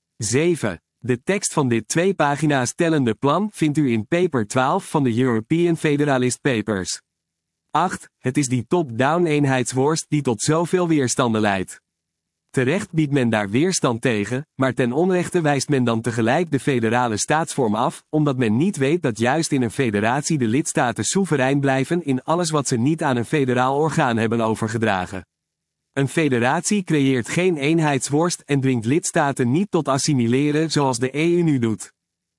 Speaker 1: zeven. De tekst van dit twee pagina's tellende plan vindt u in paper twaalf van de European Federalist Papers. acht. Het is die top-down eenheidsworst die tot zoveel weerstanden leidt. Terecht biedt men daar weerstand tegen, maar ten onrechte wijst men dan tegelijk de federale staatsvorm af, omdat men niet weet dat juist in een federatie de lidstaten soeverein blijven in alles wat ze niet aan een federaal orgaan hebben overgedragen. Een federatie creëert geen eenheidsworst en dwingt lidstaten niet tot assimileren zoals de E U nu doet.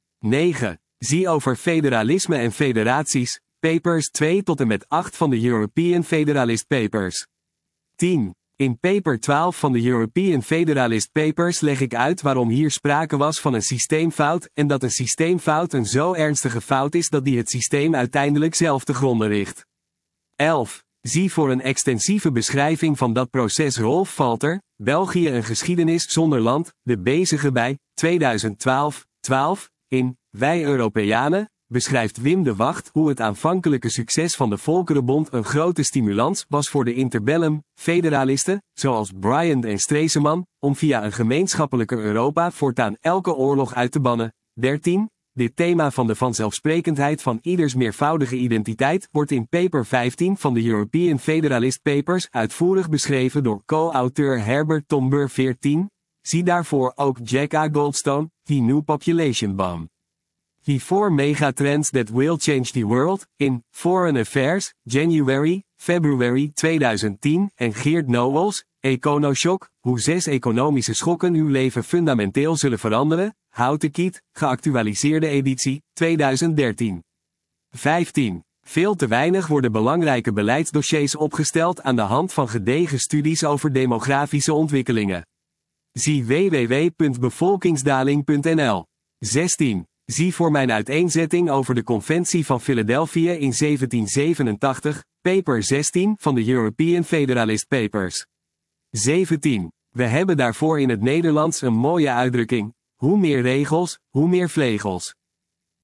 Speaker 1: negen. Zie over federalisme en federaties, papers twee tot en met acht van de European Federalist Papers. tien. In paper twaalf van de European Federalist Papers leg ik uit waarom hier sprake was van een systeemfout en dat een systeemfout een zo ernstige fout is dat die het systeem uiteindelijk zelf te gronde richt. elf. Zie voor een extensieve beschrijving van dat proces Rolf Valter, België een geschiedenis zonder land, de bezige bij, tweeduizend twaalf, twaalf, in Wij Europeanen, beschrijft Wim de Wacht hoe het aanvankelijke succes van de Volkerenbond een grote stimulans was voor de interbellum federalisten, zoals Bryant en Stresemann, om via een gemeenschappelijke Europa voortaan elke oorlog uit te bannen. dertien. Dit thema van de vanzelfsprekendheid van ieders meervoudige identiteit wordt in paper vijftien van de European Federalist Papers uitvoerig beschreven door co-auteur Herbert Tomber veertien. Zie daarvoor ook Jack A. Goldstone, The New Population Bomb. The Four Megatrends That Will Change the World, in Foreign Affairs, January, February tweeduizend tien, en Geert Nowels, Econoshock, hoe zes economische schokken uw leven fundamenteel zullen veranderen, Houten Kiet, geactualiseerde editie, tweeduizend dertien. vijftien. Veel te weinig worden belangrijke beleidsdossiers opgesteld aan de hand van gedegen studies over demografische ontwikkelingen. Zie w w w punt bevolkingsdaling punt n l. zestien. Zie voor mijn uiteenzetting over de Conventie van Philadelphia in zeventien zevenentachtig, paper zestien van de European Federalist Papers. zeventien. We hebben daarvoor in het Nederlands een mooie uitdrukking: hoe meer regels, hoe meer vlegels.